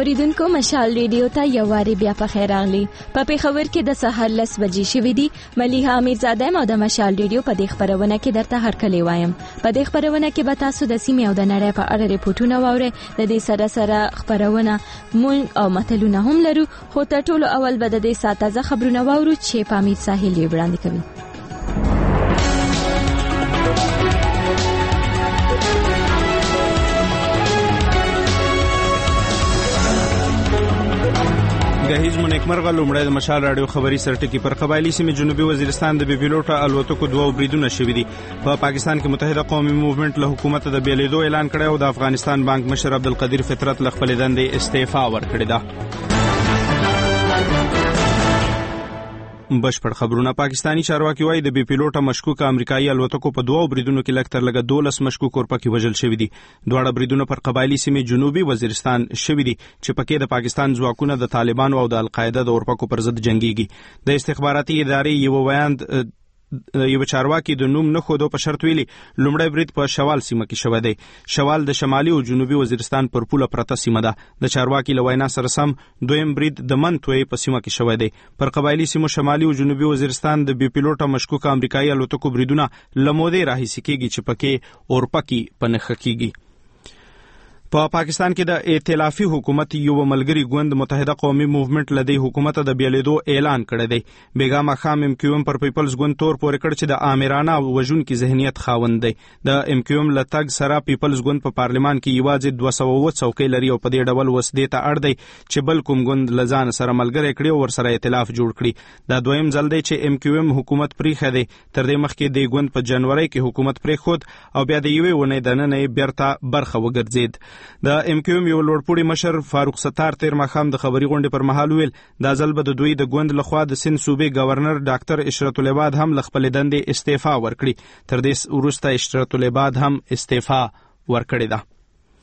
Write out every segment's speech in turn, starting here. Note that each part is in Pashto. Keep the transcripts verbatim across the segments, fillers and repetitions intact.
اوریدونکو مشال ریډیو ته یو واری بیا په خیر راغلی. په پیښور کې د سحر لس بجې شوې دي. ملیحه امیرزاده او د مشال ریډیو په دې خبرونه کې درته هرکلی وایم. په دې خبرونه کې به تاسو د سیمې او د نړۍ په اړه ریپورتونه واورئ. د دې سره سره خبرونه مونږ او متلونه هم لرو، خو تر ټولو اول به د دې ساعت تازه خبرونه واورو چې په امیر ساحل یې وړاندې کوي. جهیز منکمرغه لومړی د مشال راډیو خبري سرټکی پر قبایلی سیمې جنوبي وزیرستان د بي پیلوټه الوتکو دوه بریدونه شوې دي. په پا پاکستان کې متحده قومي موومېنټ له حکومت د بیلیدو اعلان کړی او د افغانستان بانک مشر عبدالقدیر فطرت له خپل دندې استعفا ورکړې ده. بشپړ خبرونه. پاکستانی چارواکي وايي د بي پیلوټه مشکوک امریکایي الوتکو په دوه بریدونو کې لږ تر لږه دولس مشکوک اورپکي وژل شوي دي. دواړه بریدونه پر قبایلی سیمې جنوبي وزیرستان شوي دي چې پکې د پاکستان ځواکونه د طالبانو او د القاعده د اورپکو پر ضد جنگيږي. د استخباراتي ادارې یو ویاند یو چارواکي د نوم نه خودو په شرط ویلي لومړی برید په شوال سیمه کې شوی دی. شوال د شمالي او جنوبي وزیرستان پر پوله پرته سیمه ده. د چارواکي له وینا سره سم دویم برید د منتوي په سیمه کې شوی دی. پر قبایلی سیمو شمالي او جنوبي وزیرستان د بي پیلوټه مشکوک امریکایي الوتکو بریدونه لمودې راهیسې کېږي چې پکې اورپکي په نښه کېږي. په پا پاکستان کې د ائتلافي حکومت یو ملګری ګوند متحده قومي موومېنټ لدی حکومت د بیلیدو اعلان کړی دی. بیګا مخام ام کیو ام پر پیپلز ګوند تور پورې کړ چې د آمرانه او وژونکي ذهنیت خاوند دی. د ام کیو ام لتګ سره پیپلز ګوند په پارلمان کې یوازې دوه سوه اووه څوکۍ لري او په دې ډول وسدې ته اړ دی چې بل کوم ګوند لزان سره ملګری کړي او ورسره ائتلاف جوړ کړي. دا دویم ځل دی چې ام کیو ام حکومت پریښی دی. تر دې مخکې د ګوند په جنوري کې حکومت پریښود او بیا د یوې ونې دننه یې بیرته برخه وګرځید. د ام کیو یو لوړپوړي مشر فاروق ستار تیر مخام د خبري غونډې پر مهال ویل دا ځل به د دوی د ګوند لخوا د سند صوبې گورنر ډاکټر اشرت العباد هم له خپل دندې استعفا ورکړي. تر دې وروسته اشرت العباد هم استعفا ورکړې ده.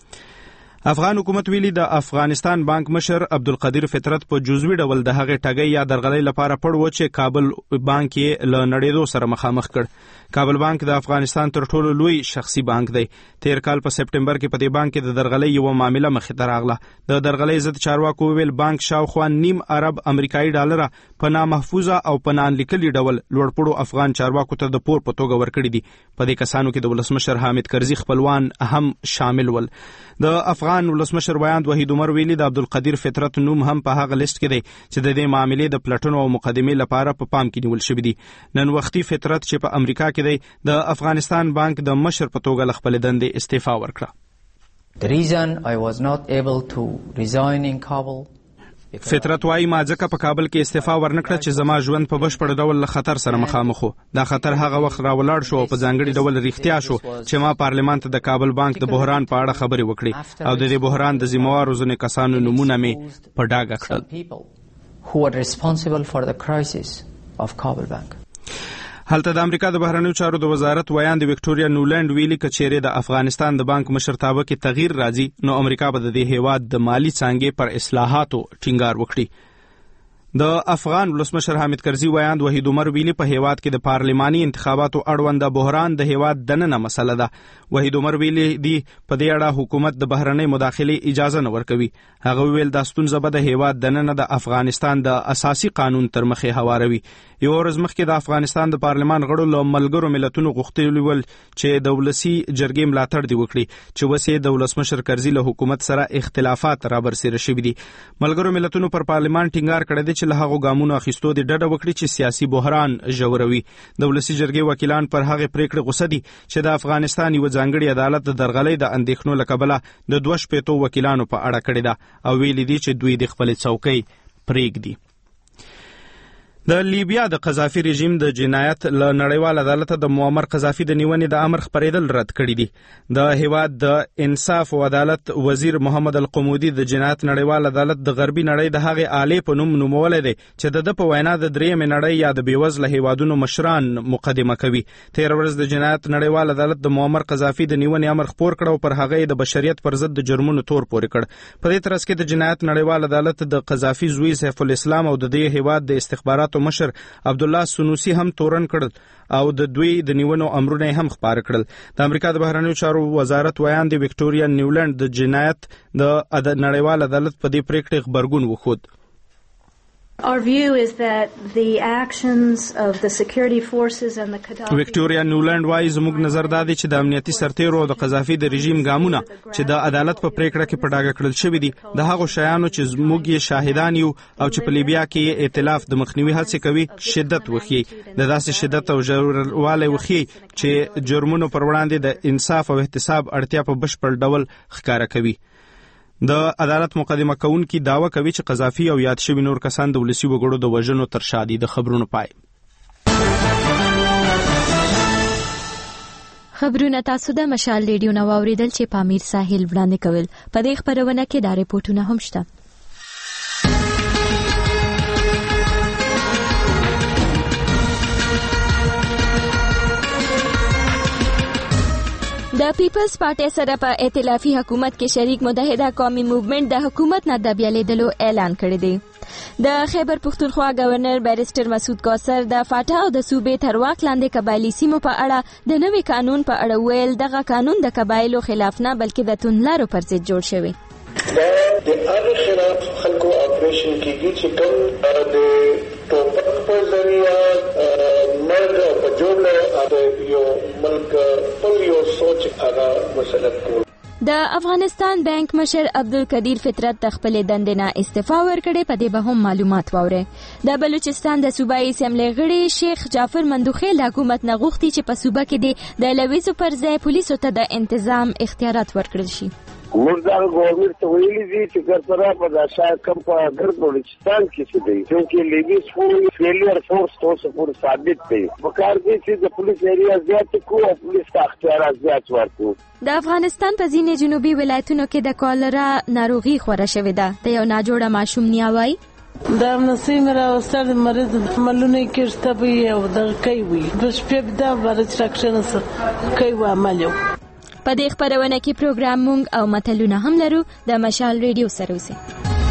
افغان حکومت ویلي د افغانستان بانک مشر عبدالقدیر فطرت په جزوي ډول د هغې ټګۍ یا درغلۍ لپاره پړ و چې کابل بانک یې له نړېدو سره مخامخ کړ. کابل بانک د افغانستان تر ټولو لوی شخصي بانک دی. تیر کال په سپټمبر کې په دې بانک کې د درغلۍ یو معامله مخې ته راغله. د درغلۍ ضد چارواکو ویل بانک شاوخوا نیم ارب امریکایي ډالره په نامحفوظه او په نانلیکلي ډول لوړپوړو افغان چارواکو ته د پور په توګه ورکړي دي. په دې کسانو کې د ولسمشر حامد کرزي خپلوان هم شامل ول. د افغان ولسمشر ویاند وحید عمر ویلي د عبدالقدیر فطرت نوم هم په هغه لیست کې دی چې د دې معاملې د پلټنو او مقدمې لپاره په پام کې نیول شوی دی. نن وختي فطرت چې په امریکا کې دی د افغانستان بانک د مشر په توګه له خپل دندې استعفا ورکړه. The reason I was not able to resign in Kabul فطرت وايي ما ځکه په کابل کې استعفا ورنکړه چې زما ژوند په بشپړ ډول له خطر سره مخامخ و. دا خطر هغه وخت راولاړ شو او په ځانګړي ډول رښتیا شو چې ما پارلمان ته د کابل بانک د بحران په اړه خبرې وکړې او د دې بحران د ذمہوارو ځینې کسانو نومونه مې په ډاګه کړل who are responsible for the crisis of Kabul Bank. هلته د امریکا د بهرنیو چارو د وزارت ویاند وکټوریا نولند ویلي که چیرې د افغانستان د بانک مشرتابه کې تغییر راځي نو امریکا به د دې هیواد د مالی څانګې پر اصلاحاتو ټینګار وکړي. د افغان ولسمشر حامد کرزي ویاند وحید عمر ویلي په هیواد کې د پارلماني انتخاباتو اړوند بحران د هیواد دننه مسله ده. وحید عمر ویلي دی په دې اړه حکومت د بهرنۍ مداخلې اجازه نه ورکوي. هغه ویل دا ستونزه به د هیواد دننه د افغانستان د اساسي قانون تر مخې هواروي. یو ورځ مخکې د افغانستان د پارلمان غړو له ملګرو ملتونو غوښتي ول چې د ولسي جرګې ملاتړ دی وکړي چې وسې د ولسمشر کرزي له حکومت سره اختلافات را برسېره شوي دي. ملګرو ملتونو پر پارلمان ټینګار کړی دی چې له هغو ګامونو اخیستو د ډډه وکړي چې سیاسي بحران ژوروي. د ولسي جرګې وکیلان پر هغې پریکړې غوسه دي چې د افغانستان یو ځانګړي عدالت د درغلۍ د اندېښنو له کبله د دوه شپېتو وکیلانو په اړه کړې ده او ویلي دي چې دوی د خپلې څوکۍ پرېږدي. د لیبیا د قذافي رژیم د جنایت له نړیوال عدالت د معمر قذافي د نیونې د امر خپرېدل رد کړي دي. د هیواد د انصاف او عدالت وزیر محمد القمودي د جنایت نړیوال عدالت د غربي نړۍ د هغې آلې په نوم نومولی دی چې د ده په وینا د درېیمې نړۍ یا د بېوزله هیوادونو مشران مقدمه کوي. تېره ورځ د جنایت نړیوال عدالت د معمر قذافي د نیونې امر خپور کړ او پر هغه یې د بشریت پر ضد د جرمونو تور پورې کړ. په دې ترڅ کې د جنایت نړیوال عدالت د قذافي زوی سیف الاسلام او د دې هیواد د استخباراتو مطبوعاتو مشر عبد الله سنوسی هم تورن کړل او د دوی د نیونو امرونه هم خبر کړل. د امریکا د بهرنیو چارو وزارت ویان دی وکټوریا نیولند د جنایت د نړیوال عدالت په دې پریکړې خبرګون وخود. Our view is that the actions of the security forces and the Gaddafi وکټوریا نیولند وايي زموږ نظر دا دی چې د امنیتي سرتیرو او د قذافي د رژیم ګامونه چې د عدالت په پریکړه کې په ډاګه کړل شوی دي د هغو شیانو چې زموږ یې شاهدان یو او چې په لیبیا کې ائتلاف د مخنیوي هڅې کوي شدت وخی د داسې شدت او ژوروالی وخی چې جرمونو پر وړاندې د انصاف او احتساب اړتیا په بشپړ ډول ښکاره کوي. د عدالت مقدمه کوونکي داوا کوي چې قذافي او یاد شوي نور کسان د ولسي وګړو د وژنو تر شا دي. د خبرونو پای. خبرونه تاسو د مشال ریډیو نو اوریدل چې پامیر ساحل وړاندې کول. په دې خبرونه کې دا ریپورتونه هم شته. د پیپلز پارټي سره په ائتلافي حکومت کې شریک متحده قومي موومېنټ د حکومت نه د بیالیدلو اعلان کړی دی. د خیبر پختونخوا گورنر بیرسټر مسعود کوثر د فاټا او د صوبې تر واک لاندې قبایلي سیمو په اړه د نوي قانون په اړه ویل دغه قانون د قبایلو خلاف نه بلکې د توندلارو پر ضد جوړ شوی. دا د هغه خلاف خلکو اپریشن کیږي چې کوم د ټوپک په ذریعہ مرګ په جوړه د یو ملک په یو سوچ هغه مسلط کول. د افغانستان بانک مشر عبدالقدیر فطرت د خپلې دندې نه استعفا ورکړې. په دې به هم معلومات واورئ. د بلوچستان د صوبایي اسمبلی غړي شیخ جعفر مندوخیل حکومت نه غوښتي چې په صوبه کې د لویزو پر ځای پولیسو ته د انتظام اختیارات ورکړل شي. موږ دا ګورنمنت ته ویلي دي چې ګرځرا په داسا کم په ګر بلوچستان کې څه دی چې لیبیس فورس فیلیر فورس تاسو پور ثابت دی. وکړ دي چې د پولیس ایریا زیات کو او پولیس ته اختیارات زیات ورکو. د افغانستان په ځینې جنوبي ولایتونو کې د کالرا ناروغي خوره شوې ده. د یو ناجوړه ماشوم نیاوي دا نسیم را وستر مریض عملونه کېشته به او د کوي بس په دا ورڅ راکشن سره کوي عملو. په دې خبرونه کې پروګرام مونږ او متلونه هم لرو. د مشال ریډیو سره اوسئ.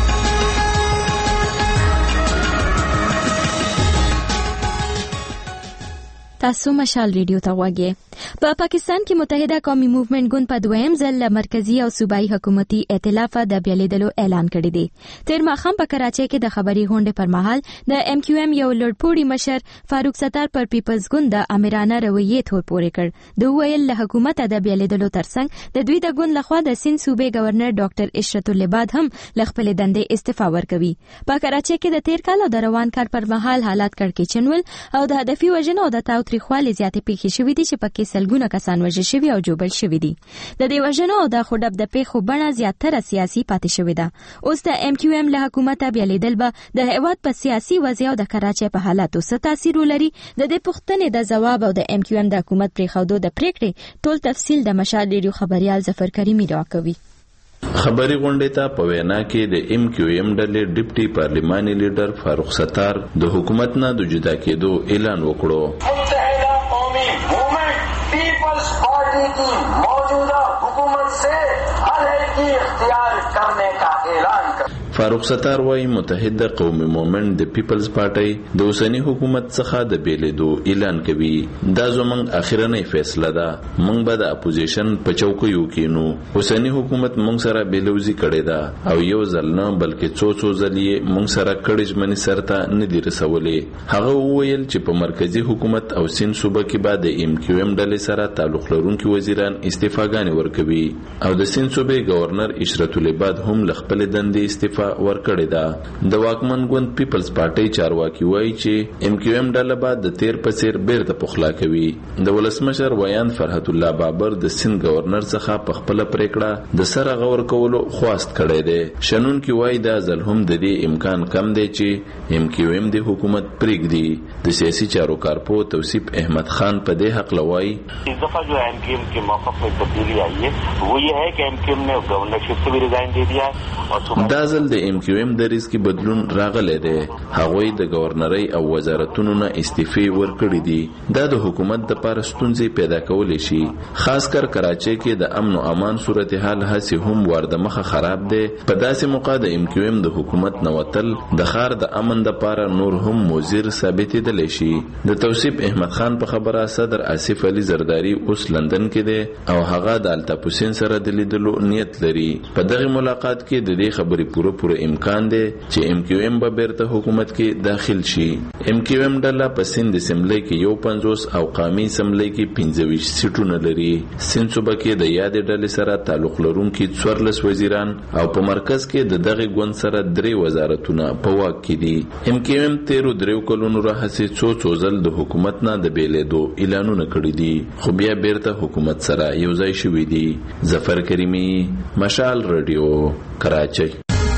تاسو مشال ریډیو ته غواړئ. په پاکستان کې متحده قومي موومېنټ ګوند په دویم ځل له مرکزی او صوبایي حکومتي ائتلاف د بیالیدلو اعلان کړی دی. تیر ماښام په کراچۍ کې د خبري غونډې پر مهال د ایم کیو ایم یو لوړپوړي مشر فاروق ستار پر پیپلز ګوند د امرانه رویې تور پورې کړ. د ویل له حکومت د بیالیدلو ترڅنګ د دوی د ګوند لخوا د سند صوبې گورنر ډاکټر اشرت اللباد هم له خپل دندې استعفا ورکوي. په کراچۍ کې د تیر کال او د روان کال پر مهال حالات کړکېچن ول او د هدفي وژنو او د تاوتریخوالي زیاتې پیښې شوې دي چې پکې سلګونه کسان وژل شوي او جوړل شوي دي. د دې وژنو او د خډب د پیښو بڼه زیاتره سیاسي پاتې شوې ده. اوس د ایم کیو ایم له حکومت بیالیدل به د هیواد په سیاسي وضعیت او د کراچۍ په حالاتو څه تاثیر ولري. د دې پوښتنې د ځواب او د ایم کیو ایم د حکومت پریښودو د پریکړې ټول تفصیل د مشال ریډیو خبريال ظفر کریمي راکوي. خبري غونډې ته په وینا کې د ایم کیو ایم ډلې ډیپټي پارلیماني لیډر فاروق ستار د حکومت نه د جدا کېدو اعلان وکړو. Peoples Party की मौजूदा हुकूमत से अलहदगी इख्तियार करने का ऐलान कर. فاروق ستار وايي متحده قومي موومېنټ د پیپلز پارټي د اوسنی حکومت څخه د بیلیدو اعلان کوي. دا زموږ اخیرنۍ فیصله ده. موږ به د اپوزیشن په چوکیو کې نو اوسنی حکومت موږ سره بیلوزي کړي ده او یو ځل نه بلکې څو څو ځل یې موږ سره کړي ژمنې سرته نه دي رسولې. هغه وویل چې په مرکزی حکومت او سند صوبه کې به د ایم کیو ایم ډلې سره تعلق لرونکي وزیران استعفاګانې ورکوي او د سند صوبې گورنر اشرت اللباد هم له خپل دندې استعفا ورکړی ده. د واکمن ګوند پیپلز پارټي چارواکي وایي چې ایم کیو ایم ډله به د تیر په څیر بیرته پخلا کوي. د ولسمشر ویان فرحت الله بابر د سند گورنر څخه په خپل پریکړه د سره غور کولو خواست کړی دی. شنون کی وایي دا ځل هم د دې امکان کم دی چې ایم کیو ایم د حکومت پریږدي. د سیاسي چارو کارپو توصیف احمد خان په دې حق لوي اس دفعہ جو ایم کیو ایم کے موقف میں تبدیلی آئی ہے وہ یہ ہے کہ ایم کیو ایم نے گورنرشپ سے بھی ریزائن دے دیا ہے. دا ځل د د ام کیو ایم د ریس کې بدلون راغلی دی. هغوی د گورنرۍ او وزارتونو نه استعفی ورکړي دي. دا د حکومت د لپاره ستونزې پیدا کولی شي، خاص کر کراچۍ کې د امن او امان صورتحال هسې هم ورده مخه خراب دی. په داسې موقع د ام کیو ایم د حکومت نوتل د ښار د امن د لپاره نور هم مضر ثابتېدلی شي. د توصیف احمد خان په خبره صدر آصف علي زرداری اوس لندن کې دی او هغه د الطاف حسین سره د لیدلو نیت لري. په دغه ملاقات کې د دې خبرې پوره پوره امکان دی چې ام کیو ایم به بیرته حکومت کې داخل شي. ام کیو ایم ډله په سند اسمبلی کې یو پنځوس او قومي اسمبلی کې پنځه ویشت سیټونه لري. سند صوبه کې د یادې ډلې سره تعلق لرونکي څوارلس وزیران او په مرکز کې د دغه ګوند سره درې وزارتونه په واک کې دي. ام کیو ایم تیرو دریو کلونو راهیسې څو څو ځل د حکومت نه د بیلېدو اعلانونه کړي دي، خو بیا بیرته حکومت سره یو ځای شوي دي. ظفر کریمی، مشال رادیو، کراچۍ.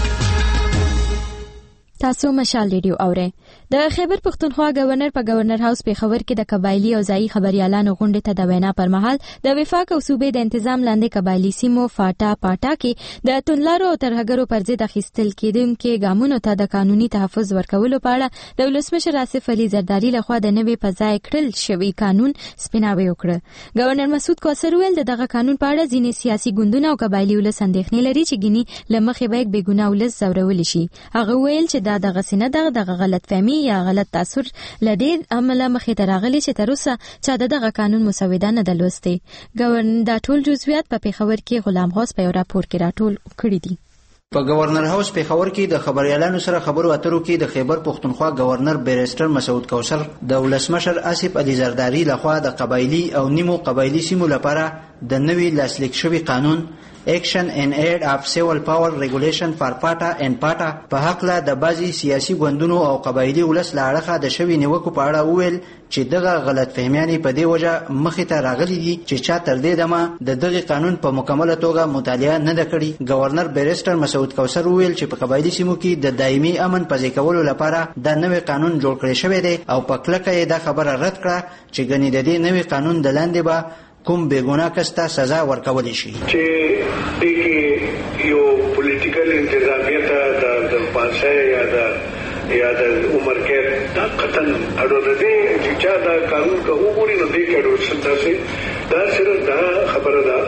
تاسو مشال ریډیو اورئ. د خیبر پختونخوا گورنر په گورنر هاوس پیښور کې د قبایلی او ځایي خبريالانو غونډې ته د وینا پر مهال د وفاق او صوبې د تنظیم لاندې قبایلی سیمو فاټا پاټا کې د تونلارو او ترهګرو پر ضد اخیستل کېدونکو ګامونو ته د قانوني تحفظ ورکولو په اړه د ولسمشر آصف علي زرداری لخوا د نوي په ځای کړل شوی قانون سپیناوی وکړه. گورنر مسعود کوثر ویل دغه قانون په اړه ځینې سیاسي ګوندونه او قبایلی ولس اندېښنې لري چې ګینی لمخې به بې ګناه ولس زورول شي. هغه ویل چې دا دغه سینه دغه دغه غلط فهمي یا غلط تاثر لدې عمله مخې ته راغلي چې تر اوسه چا دغه قانون مسوده نه دلوستي. گورنر دا ټول جزئیات په پیښور کې غلام غوث په یو راپور کې راټول کړی دي. په گورنر هاوس پیښور کې د خبريالانو سره خبرو اترو کې د خیبر پختونخوا گورنر بیرسټر مسعود کوثر د ولسمشر آصف علي زرداری لخوا د قبایلی او نیمو قبایلی سیمو لپاره د نوي لاسلیک شوی قانون Action in Aid of Civil Power Regulation for Pata and Pata په حق له د بعضي سیاسي ګوندونو او قبایلی ولس له اړخه د شوي نیوکو په اړه وویل چې دغه غلط فهمیانې په دې وجه مخې ته راغلي دي چې چا تر دې دمه د دغه قانون په مکمله توګه مطالعه نه ده کړې. گورنر بیرسټر مسعود کوثر وویل چې په قبایلی سیمو کې د دایمي امن پځې کولو لپاره د نوي قانون جوړ کړی شوی دی او په کلکه یې دا خبره رد کړه چې ګنې د دې نوي قانون د لاندې به کوم بېګناه کس ته سزا ورکولی شي. چې دغه یو پولیټیکل انتظامیه ته د پانسه یا د یا د عمر کې دا قطن اړو نه دی چې چا دا قانون کا وګوري نو دې کېدو څه دا صرف دا خبره ده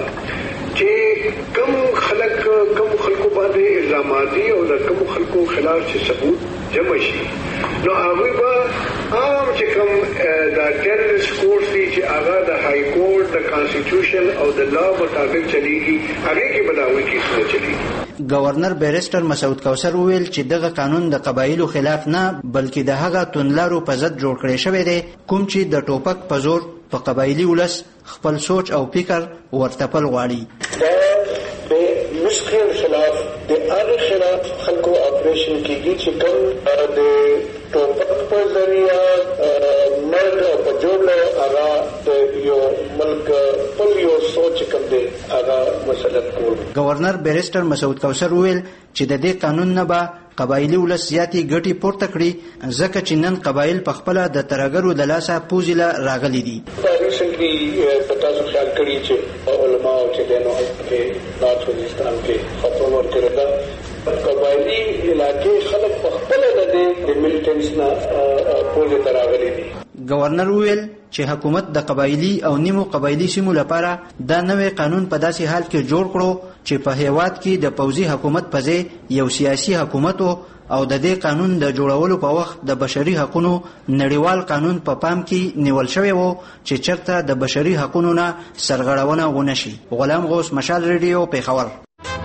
چې کوم خلک کوم خلکو باندې الزامات دي او د کوم خلکو خلاف چې ثبوت جمع شي نو هغه به عام چې کوم دا ټیرریست کورټ دي چې هغه د های کورټ د کانسټیټیوشن او د لا مطابق چلیږي هغه کې بداوي کیسه چلیږي. گورنر بیرسټر مسعود کوثر ویل چې دغه قانون د قبایلو خلاف نه بلکې د هغه تونلارو په ضد جوړ کړی شوی دی کوم چې د ټوپک په زور په قبایلی ولس خپل سوچ او فکر ورتپل غواړي. د مشکل خلاف د هغه خلاف خلکو اپریشن کیږي چې کوم د ټوپک په ذریعہ مرګ او په جوړه هغه د یو ملک په یو سوچ کوم دی هغه مسله کول. گورنر بیرسټر مسعود کوثر ویل چې د دې قانون نه به قبایلی ولس زیاتې ګټې پورته کړي ځکه چې نن قبایل په خپله د ترهګرو د لاسه پوزې له راغلي دي. ریسنټلی په تاسو خیال کړي چې علما او چې د نو کې نارت وزیرستان کې فتوا ورکړه ده قبایلی علاقې خلک په خپله د دې ملټنټس نه پوزې ته راغلي دي. گورنر ویل چې حکومت د قبایلی او نیمو قبایلی سیمو لپاره دا نوی قانون په داسې حال کې جوړ کړو چې په هیواد کې د پوځي حکومت په ځای یو سیاسي حکومت او د دې قانون د جوړولو په وخت د بشري حقوقو نړیوال قانون په پا پام کې نیول شوی وو چې چرته د بشري حقوقو نه سرغړونه ونه شي. غلام غوث، مشال ریډیو، پیښور.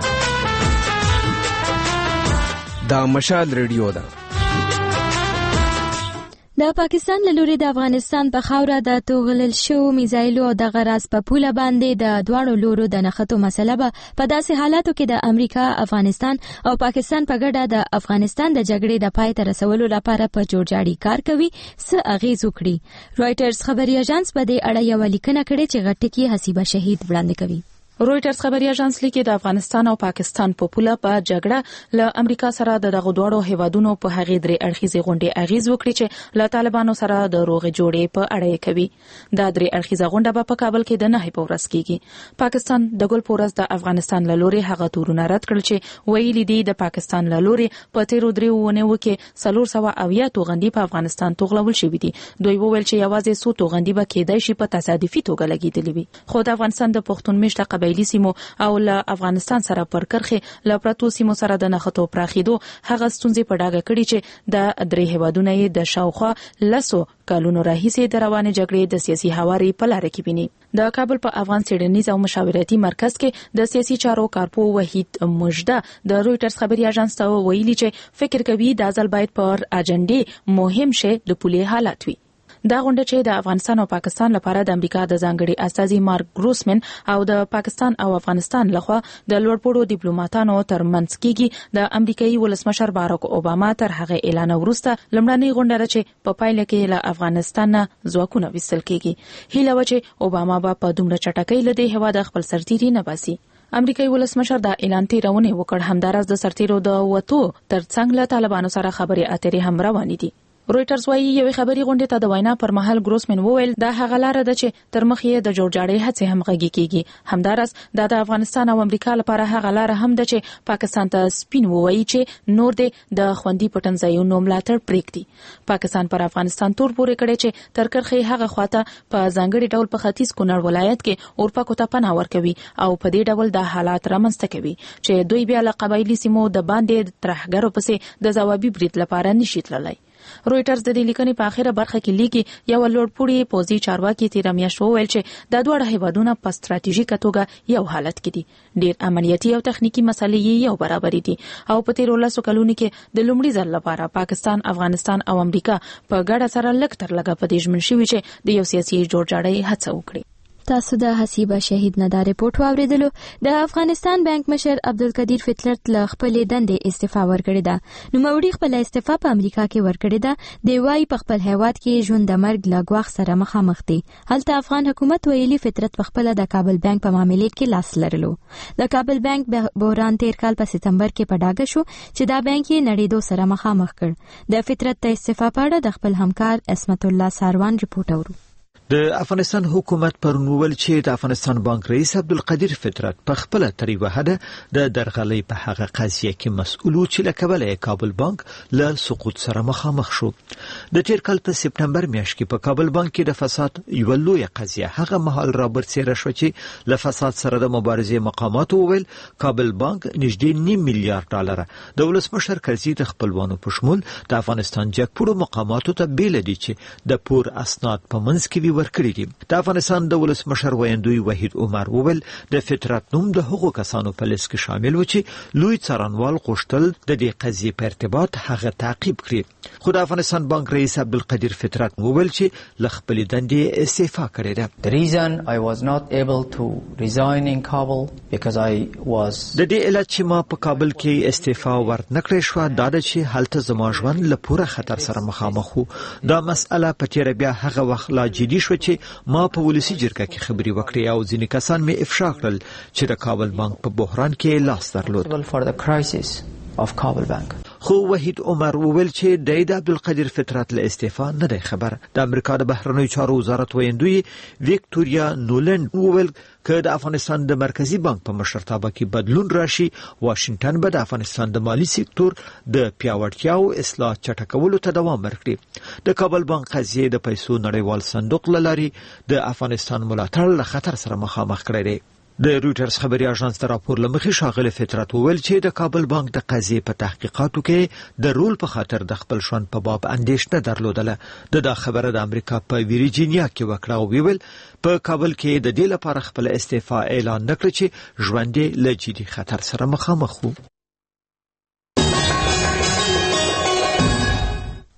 دا مشال ریډیو ده. د پاکستان له لوري د افغانستان په خاوره د توغلل شوو میزایلو او د غراس په پوله باندې د دواړو لورو د نښتو مسله به په داسې حالاتو کې د امریکا، افغانستان او پاکستان په ګډه د افغانستان د جګړې د پای ته رسولو لپاره په جوړجاړي کار کوي څه اغیز وکړي. رويټرز خبري اژانس په دې اړه یو لیکنه کړې چې غټکی حسیبه شهید وړاندې کوي. رويټرز خبري اژانس لیکي د افغانستان او پاکستان په پوله په جګړه له امریکا سره د دغه دوړو هیوادونو په هغې درې اړخیزې غونډې اغیز وکړي چې له طالبانو سره د روغې جوړې په اړه کوي. دا درې اړخیزه غونډه به په کابل کې د نهه په ورځ کیږي. پاکستان د ګل پورز د افغانستان له لوري هغه تورونه رد کړل چې ویلي دي د پاکستان له لوري په تیرو درې ونیو کې څلور سوه اویا توغندي په افغانستان توغلول شوې دي. دوی وویل چې یوازې څو توغندي به کېدای شي په تصادفي توګه لګیدلې وي. خو د افغانستان د پښتون میشته قبایلی سیمو او له افغانستان سره پر کرخې له پرتو سیمو سره د نښتو پراخېدو هغه ستونزې په ډاګه کړي چې د درې هیوادونو یې د شاوخوا لسو کلونو راهیسې د روانې جګړې د سیاسي هواري په لاره کې ویني. د کابل په افغان څېړنیز او مشاورتي مرکز کې د سیاسي چارو کارپو وحید مجده د رويټرز خبري اژانس ته ویلي چې فکر کوي دا ځل باید پر اجنډې مهم شي د پولې حالت وي. دا غونډه چې د افغانستان او پاکستان لپاره د امریکا د ځانګړي استازي مارک ګروسمن او د پاکستان او افغانستان لخوا د لوړپوړو ډیپلوماټانو ترمنځ کېږي د امریکایي ولسمشر باراک اوباما تر هغه اعلان وروسته لمړنۍ غونډه چې په پایله کې له افغانستان ځواکونه ویستل کېږي. هیله و چې اوباما به په دومره چټکۍ له دې هیواده خپل سرتیري نه باسي. امریکایي ولسمشر دا اعلان تیرونه وکړ. همدارس د سرتیرو د وټو ترڅنګ له طالبانو سره خبرې اترې هم روانې دي. رويټرز وايي یوې خبري غونډې ته د وینا پر مهال ګروسمن وویل دا هغه لار ده چې تر مخ یې د جوړجاړۍ هڅې هم غږی کیږي. همدارس دا د افغانستان او امریکا لپاره هغه لار هم ده چې پاکستان ته سپین ووایي چې نور دې د خوندي پټنځایونو ملاتړ پریږدي. پاکستان پر افغانستان تور پورې کړي چې تر کرخې هغه خواته په ځانګړي ډول په ختیځ کونړ ولایت کې اورپکو ته پناه ورکوي او په دې ډول د حالات رامنځته کوي چې دوی بیا له قبایلی سیمو د باندې ترهګرو پسې د ځوابي برید لپاره نشي تللی. رويټرز د دې لیکنې په اخیره برخه کې لیکي یو لوړپوړي پوځي چارواکي تیر میاشت وویل چې دا دوه هیوادونه په ستراتیژیکه توګه یو حالت کې دي. ډېر عملیاتي او تخنیکی مسلې یو برابر دي او په تیر لسو کلونو کې د لومړي ځل لپاره پاکستان، افغانستان او امریکا په ګډه سره لږ تر لږه په دې ژمن شوي چې د یو سیاسي جوړجاړۍ هڅه وکړي. تاسو د حسیبه شهید نه دا ریپورت واوریدلو. د افغانستان بانک مشر عبدالقدیر فطرت له خپلې دندې استعفا ورکړې ده. نو موري خپل استعفا په امریکا کې ورکړې ده. دی وايي په خپل هیواد کې ژوند د مرګ له ګواښ سره مخامخ دي. هلته افغان حکومت ویلي فطرت په خپل د کابل بانک په معاملې کې لاس لرلو. د کابل بانک بحران تیر کال په سپتمبر کې په ډاګه شو چې دا بانک یې نړیدو سره مخامخ کړ. د فطرت ته استعفا په اړه د خپل همکار اسمت الله ساروان ریپورت اورو. د افغانستان حکومت پرون ویل چې د افغانستان بانک رئیس عبدالقدیر فطرت په خپل تر یوه حده د درغلۍ په هغه قضیه کې مسؤل و چې له کبله کابل بانک له سقوط سره مخامخ شو. د تیر کال په سپتمبر میاشت کې په کابل بانک کې د فساد یو لوی قضیه هغه مهال را برسېره شو چې له فساد سره د مبارزې مقامات وویل کابل بانک نږدې نیم میلیارډ ډالر د ولسمشر کرزي د خپلوانو په شمول د افغانستان جګپوړو مقاماتو ته بیل دي چې د پور اسناد په منځ کې ورکړي دي. د افغانستان د ولسمشر ویاندوی وحید عمر وویل د فطرت نوم د هغو کسانو په لیست کې شامل و چې لوی څارنوال غوښتل د دې قضیې په ارتباط هغه تعقیب کړي. خو د افغانستان بانک رئیس عبدالقدیر فطرت وویل چې له خپلې دندې استعفا کړې ده. The reason I was not able to resign in Kabul because I was د دې علت چې ما په کابل کې استعفا ورنکړې شو دا د چې هلته زما ژوند له پوره خطر سره مخامخ و. دا مسأله په تیر بیا هغه وخت لا جدي شو چې ما په ولسی جرګه کې خبري وکړې او ځینې کسان مې افشا کړل چې د کابل بانک په بحران کې لاس درلود. for the crisis of Kabul Bank. خو وحید عمر وویل چې د عبدالقدیر فطرت له استعفا نه دی خبر. د امریکا د بهرنیو چارو وزارت ویاندوی ویکټوریا نولند وویل که د افغانستان د مرکزی بانک په مشرتابه کې بدلون راشي واشنگټن به د افغانستان د مالی سکتور د پیاوړتیا او اصلاح چټکولو ته دوام ورکړي. د کابل بانک قضیه د پیسو نړیوال صندوق لاري د افغانستان ملاتړ له خطر سره مخامخ کړی دی. د رويټرز خبري اژانس تر راپور لمخې شاغله فطرت وویل چې د کابل بانک د قضیې په تحقیقاتو کې د رول په خاطر د خپل شان په باب اندېښنه درلودله. د دا خبره د امریکا په ویرجینیا کې وکړه او ویل په کابل کې د دې لپاره خپل استعفا اعلان نکړ چې ژوند له جدي خطر سره مخامخ وو.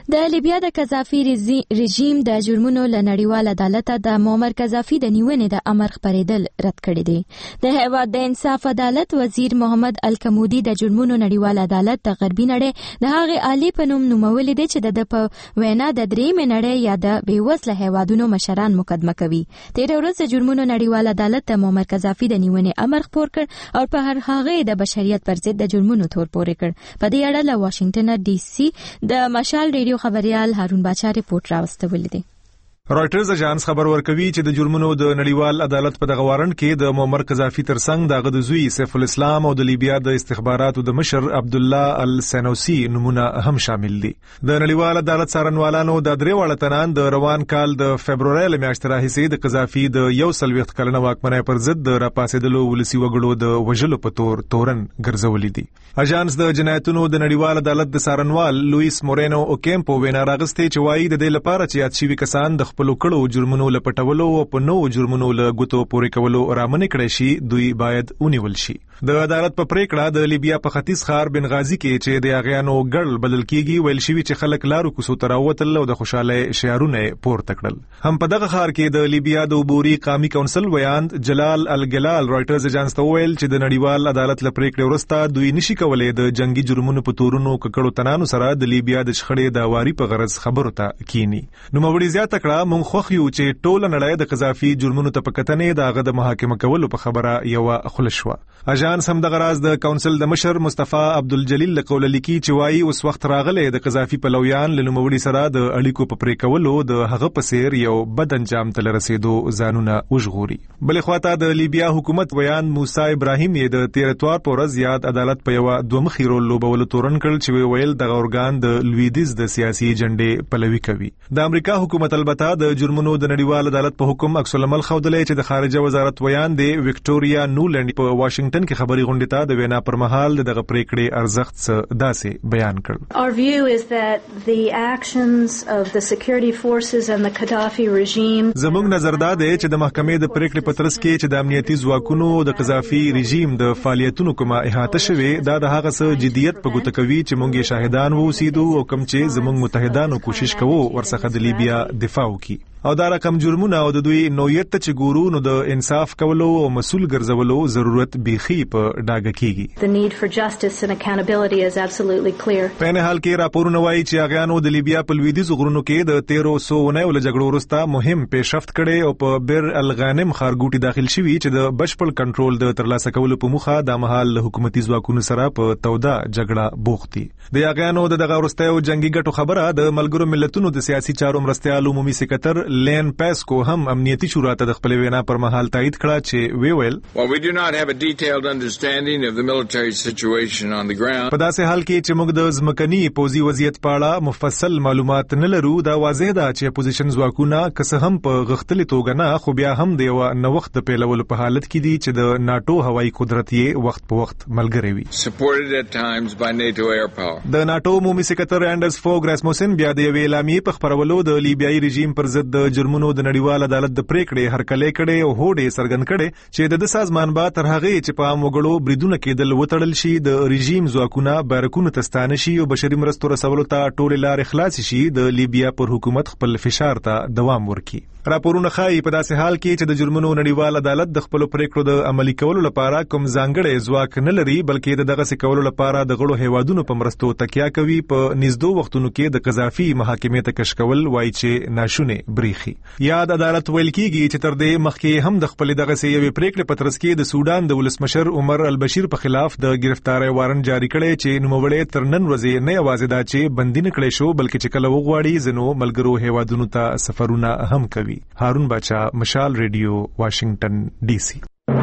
د لیبیا د قذافي رژیم د جرمونو له نړیوال عدالت د معمر قذافي د نیونې د امر خبرېدل رد کړی دی. د هیواد د انصاف عدالت وزیر محمد الکمودي د جرمونو نړیوال عدالت د غربي نړۍ د هغې عالی په نوم نومولې دی چې د په وینا د درېیمې نړۍ یا د بېوزله هیوادونو مشران مقدمه کوي. تېره ورځ د جرمونو نړیوال عدالت د معمر قذافي د نیونې امر خپور کړ او په هر هغې د بشریت پر ضد د جرمونو تور پورې کړ. په دې اړه له واشنگټن ډي سي د مشال ریډیو خبريال هارون باچا ریپورت راوستلی دی. رائټرز اژانس خبر ورکوي چې د جرمونو د نړیوال عدالت په دغه وارنټ کې د معمر قذافي ترڅنګ دغه د زوی سیف الاسلام او د لیبیا د استخباراتو د مشر عبد الله السنوسی نمونه هم شامل دي. د نړیوال عدالت څارنوالانو د درې واړه تنان د روان کال د فبرवरी ل میاشتې راهیسې د قذافي د یو سل وخت کلنه واکمنۍ پر ضد د راپاسېدلو ولسی وګړو د وژلو په تور تورن ګرځولې دي. اژانس د جنایتونو د نړیوال عدالت د څارنوال لوئیس مورینو اوکیمپو وینا راغستې چې وایي د دې لپاره چې یاد شوي کسان د خپل کړو جرمونو لپټولو او په نو جرمونو له ګوتو پورې کولو رامنې کړی شي دوی باید ونیول شي. د عدالت په پریکړه د لیبیا په ختیځ ښار بنغازي کې چې د اغیانو ګړل بدل کیږي ویل شوی چې خلک لارو کوڅو ته راوتل او د خوشاله شعارونه پورته کړل. هم په دغه ښار کې د لیبیا د عبوري قومي کونسل ویاند جلال الګلال رائټرز اژانس ته ویل چې د نړیوال عدالت له پریکړې وروسته دوی نشي کولای د جنگي جرمونو په تورونو ککړو تنانو سره د لیبیا د شخړې د واری په غرض خبرو ته کینی. نو موري زیاته کړه مونږ خوښ یو چې ټول نړۍ د قذافي جرمونو ته پکتنې دغه د محاکمه کولو په خبره یو خلشوه. اژانس هم دغه راز د کونسل د مشر مصطفی عبدالجلیل له قوله لیکي چې وایي اوس وخت راغلی د قذافي پلویان له نوموړي سره د اړیکو په پرې کولو د هغه په څیر یو بد انجام ته رسېدو ځانونه وژغوري. بلې خواته د لیبیا حکومت ویان موسی ابراهیم یې د تیر اتوار په ورځ یاد عدالت په یوه دومخي رول لوبولو تورن کړل چې ویل دغه ارګان د لویدیز د سیاسي ایجنډې پلوي کوي. د امریکا حکومت البته د جرمونو د نړیوال عدالت په حکم عکس العمل ښودلی چې د خارجه وزارت ویان دی وکټوریا نولند په واشنگټن کې خبري غونډې ته د وینا پر مهال دغه پریکړې ارزښت څه داسې بیان کړ. Our view is that the actions of the security forces and the Gaddafi regime زموږ نظر دا دی چې د محکمې د پریکړې په ترڅ کې چې د امنیتي ځواکونو د قذافي رژیم د فعالیتونو کومه احاطه شوې دا د هغه څه جديت په ګوته کوي چې موږ شاهدان ووسیدو او کوم چې زموږ متحدانو کوشش کوو ورڅخه د لیبیا دفاع وکړي او دا رقم جرمونه او د دوی نوعیت ته چې ګورو نو د انصاف کولو او مسؤل ګرځولو ضرورت بیخي په ډاګه کیږي. The need for justice and accountability is absolutely clear. په نه حال کې راپورونه وایي چې اغیانو د لیبیا په لویدیځ غرونو کې د تیرو سو ونیو له جګړو وروسته مهم پیشرفت کړي او په بیر الغانم ښارګوټي داخل شوي چې د بشپړ کنټرول د ترلاسه کولو په موخه د مهال حکومتي ځواکونو سره په توده جګړه بوخت دي. د اغیانو د دغه وروستیو جنگي ګټو خبره د ملګرو ملتونو د سیاسي چارو مرستیال عمومي سکرټر لین پیسکو هم امنیتي شورا ته د خپل وینا پر مهال تایید کړه چې وی ویل While we do not have a detailed understanding of the military situation on the ground په داسې حال کې چې موږ د ځمکني پوځي وضعیت په اړه مفصل معلومات نه لرو دا واضح ده چې اپوزیشن ځواکونه که څه هم په غښتلې توګه نه خو بیا هم د یو نوښت د پیلولو په حالت کې دي چې د ناتو هوایي قدرت یې وخت په وخت ملګری وي. supported at times by NATO air power. د ناتو عمومي سکرټر انډرس فوګ راسموسن بیا د یوې اعلامیې په خبرولو د لیبیایي رژیم پر ضد د جرمونو د نړیوال عدالت د پریکړې هرکلې کړي او هوډې څرګند کړي چې د سازمان با تر هغه چې په عام وګړو بریدونه کېدل وتړل شي د رژیم ځواکونه بیرکونو تستانه شي او بشري مرستو رسولو ته ټول لارې خلاص شي د لیبیا پر حکومت خپل فشار ته دوام ورکړي. راپورونه ښایي په داسې حال کې چې د جرمونو نړیوال عدالت د خپل پریکړو د عملي کولو لپاره کوم ځانګړی ځواک نه لري بلکې د دغه سکولو لپاره د غړو هیوادونو په مرستو تکیه کوي. په نږدې وختونو کې د قذافي محاکمې ته کش کول وایي چې ناشونه بریخي. یاد عدالت ویل کیږي چې تر دې مخکې هم د خپل دغه سیوي پریکړې په ترڅ کې د سودان د ولسمشر عمر البشیر په خلاف د گرفتاری وارنټ جاری کړي چې نوموړی تر نن ورځې نه یوازې دا چې بندي نه کړي شو بلکې چې کله وغواړي ځنو ملګرو هیوادونو ته سفرونه هم کوي. هارون باچا مشال ریډیو واشنگټن ډي سي.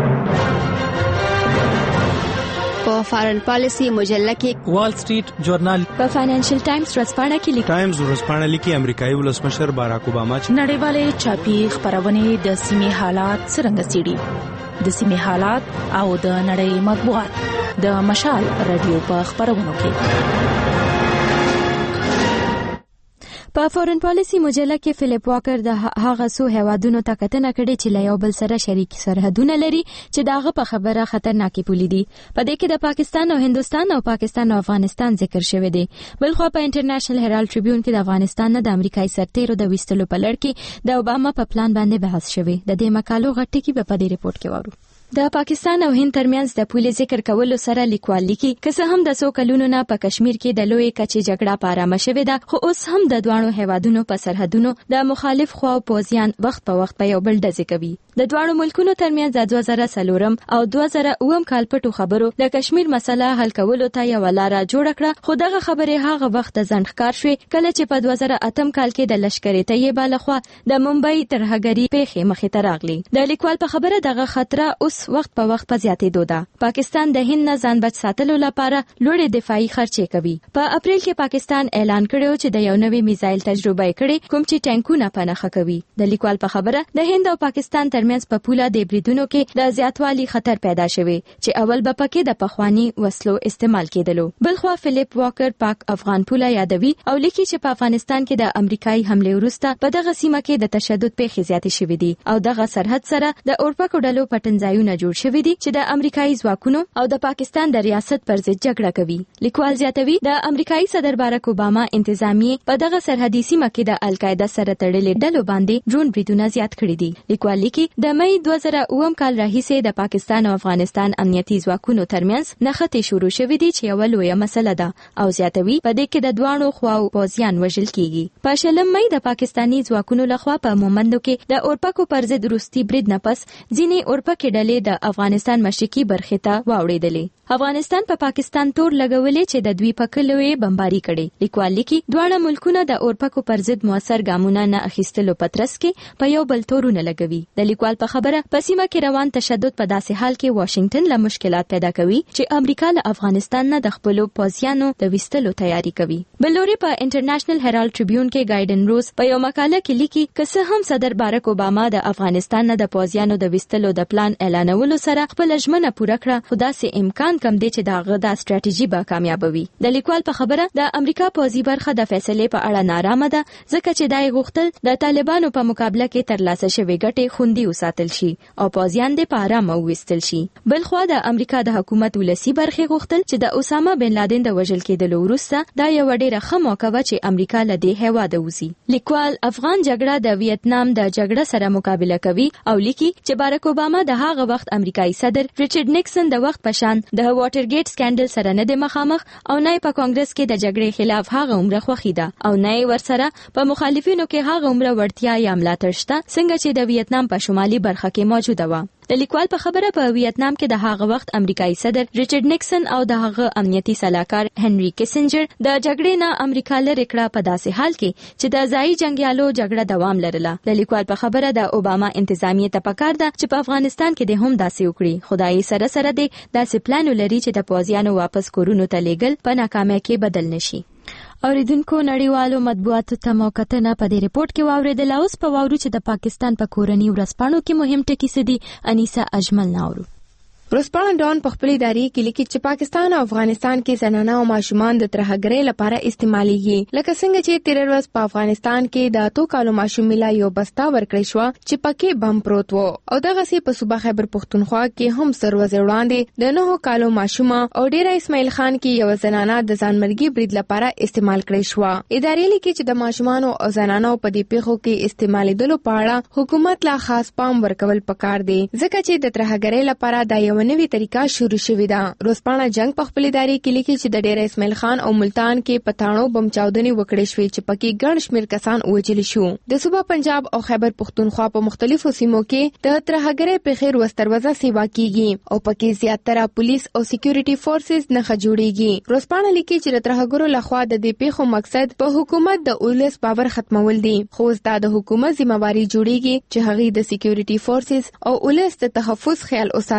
په فارن پالیسی مجله کې وال سټریټ جورنال په فاینانشل ټایمز ورځپاڼه کې لیکي ټایمز ورځپاڼه لیکي امریکایي ولسمشر باراک اوباما چې نړیوالې چاپی خبرونه د سیمې حالات څنګه څېړي د سیمې حالات او د نړۍ مطبوعات د مشال رادیو په خبرونو کې. په فورن پالیسی مجله کې فلیپ واکر د هغه سو هوادونو ته کتنه کړې چې له یو بل سره شریک سرحدونه لري چې داغه په خبره خطرناکې پولې دي. په دې کې د پاکستان او هندستان او پاکستان او افغانستان ذکر شوی دی. بلخو په انټرنیشنل هرالد ټریبیون کې د افغانستان نه د امریکایي سرتیرو د وستلو په لړ کې د اوباما په پلان باندې بحث شوی. د دې مقالو غټ ټکی په دې ریپورت کې وورو. د پاکستان او هند ترمنځ د پولې ذکر کولو سره لیکوال لیکي که څه هم د څو کلونو نه په کشمیر کې د لوی کچې جګړه پارامه شوې ده، خو اوس هم د دوانو هیوادونو په سرحدونو د مخالف خواو پوځیان وخت په وخت په یو بل ډزې کوي. د دوانو ملکونو ترمنځ د دوه زره څلورم او دوه زره اووم کال پټو خبرو د کشمیر مسله حل کولو ته یو لار جوړ کړه، خو دغه خبره هغه وخت ځنډ ښکار شوې کله چې په دوه زره اتم کال کې د لشکرې طیبه لخوا د ممبئی ترهګری پیښې مخې ته راغلي. د لیکوال په خبره دغه خطر اوس وخت په وخت زیاتېدو ده. پاکستان د هند نه ځان بچ ساتلو لپاره لوړې دفاعي خرچې کوي. په اپریل کې پاکستان اعلان کړو چې د یو نوې میزایل تجربه کړي کوم چې ټانکونه پنهخه کوي. د لیکوال په خبره د هند او پاکستان ترمنځ په پوله د بریدونو کې د زیاتوالي خطر پیدا شوی چې اول به پکې د پخوانی وسلو استعمال کېدلو. بلخو فلیپ واکر پاک افغان پوله یادوي او لیکي چې په افغانستان کې د امریکایي حمله وروسته په دغه سیمه کې د تشدد پیښې زیاتې شوې دي او دغه سرحد سره د اورپکو ډلو پټنځایونه جوړ شوي دي چې د امریکایي ځواکونو او د پاکستان د ریاست پر ضد جګړه کوي. لیکوال زیاتوي د امریکایي صدر باراک اوباما انتظامیه په دغه سرحدي سیمه کې د القاعده سره تړلې ډلو باندې ډرون بریدونه زیات کړي دي. لیکوال لیکي د مې دوه زره اووم کال راهیسې د پاکستان او افغانستان امنیتي ځواکونو ترمنځ نښتې شروع شوې دي چې یو لویه مسله ده او زیاتوي په دې کې د دوانو خواو پوځیان وژل کیږي. په شلم مې د پاکستاني ځواکونو لخوا په مومندو کې د اورپکو پر ضد روسي برید نه پس ځینې اورپکې ډلې د افغانستان مشرقي برخې ته واوړېدلې. افغانستان په پا پاکستان تور لګولې چې د دوی په کلوې بمباري کړي. لیکوال لیکي دواړه ملکونه د اورپکو پر ضد موثر ګامونه نه اخیستلو پترس کې په یو بل تورونه لګوي. د لیکوال په خبره په سیمه کې روان تشدد په داسې حال کې واشنگټن له مشکلات پیدا کوي چې امریکا له افغانستان نه د خپلو پوځیانو د وستلو تیاری کوي. بلوري په انټرنیشنل هرالد ټریبیون کې گایډن روز په یو مقاله کې لیکي که څه هم صدر باراک اوباما د افغانستان نه د پوځیانو د وستلو د پلان اعلانولو سره خپل ژمنه پوره کړه، خو داسې امکان کم دی چې داغه د ستراتیژي به کامیابوي. د لیکوال په خبره د امریکا پوځي برخه د فیصلې په اړه نارامه ده ځکه چې دای غوښتل د طالبانو په مقابله کې ترلاسه شوی ګټې خوندي وساتل شي او پوځیان د په آرامه وستل شي. بلخو د امریکا د حکومت ولسی برخه غوښتل چې د اسامه بن لادن د وژل کېدلو وروسته دا یو ډېر ښه موقع و چې امریکا له دې هیواده وځي. لیکوال افغان جګړه د ویتنام د جګړه سره مقابله کوي او لیکي چې باراک اوباما د هغه وخت امریکایي صدر ریچارډ نیکسن د وخت پشان د واټر ګیټ سکینډل سره نه د مخامخ او نه په کانګرس کې د جګړې خلاف هغه عمره خوخي ده او نه ورسره په مخالفینو کې هغه عمره ورتیا یا ملاتړ شته څنګه چې د ویتنام په شمالي برخه کې موجوده و. د لیکوال په خبره په ویتنام کې د هغه وخت امریکایي صدر ریچارډ نیکسن او د هغه امنیتي سلاکار هنري کیسنجر د جګړې نه امریکا لرې کړه په داسې حال کې چې د ځایي جنگیالو جګړه دوام لرله. د لیکوال په خبره د اوباما انتظامیه ته پکار ده چې په افغانستان کې د هم داسې وکړي، خدای سره سره دی داسې پلان لري چې د پوځیانو واپس کورونو ته لیږل په ناکامۍ کې بدل نشي. اوریدونکو نړیوالو مطبوعاتو ته مو کتنه په دې ریپورت کې واوریدل. اوس په واورو چې د پاکستان په کورنۍ ورځپاڼو کې مهم ټکي څه دي. انیسا اجمل ناورو. ورځپاڼه ډان په خپل اداري کې لیکي چې پاکستان او افغانستان کې زنانه او ماشومان د ترهګرۍ لپاره استعمالېږي، لکه څنګه چې تیر ورځ په افغانستان کې د اتو کالو ماشوم ملا یو بستا ورکړی شو چې پکې بم پروت و او دغه سي په صوبه خیبر پختونخوا کې هم سروځ وړاندې د نهو کالو ماشوم او ډیره اسماعیل خان کې یو زنانه د ځانمرګي برید لپاره استعمال کړی شو. اداري لیکي چې د ماشومان او زنانو په دې پیښو کې استعمالېدلو په اړه حکومت لا خاص پام ورکول پکار دی ځکه چې د ترهګرۍ لپاره د یو نوې طریقه شروع شوې ده. ورځپاڼه جنگ په خپل اداري کې لیکي چې د ډیره اسماعیل خان او ملتان کې پټانو بم چاودنې وکړې شوې چې پکې ګڼ شمېر کسان وژل شو. د صوبه پنجاب او خیبر پختونخوا په مختلفو سیمو کې د ترهګرۍ پیښې ورستروزه سیوا کیږي او پکې زیاتره پولیس او سکیورټي فورسز نه جوړیږي. ورځپاڼه لیکي چې د ترهګرو لخوا د دې پیښو مقصد په حکومت د اولس باور ختمول دي، خو دا د حکومت ذمہواری جوړیږي چې هغه د سکیورټي فورسز او اولس د تحفظ خیال وساتي او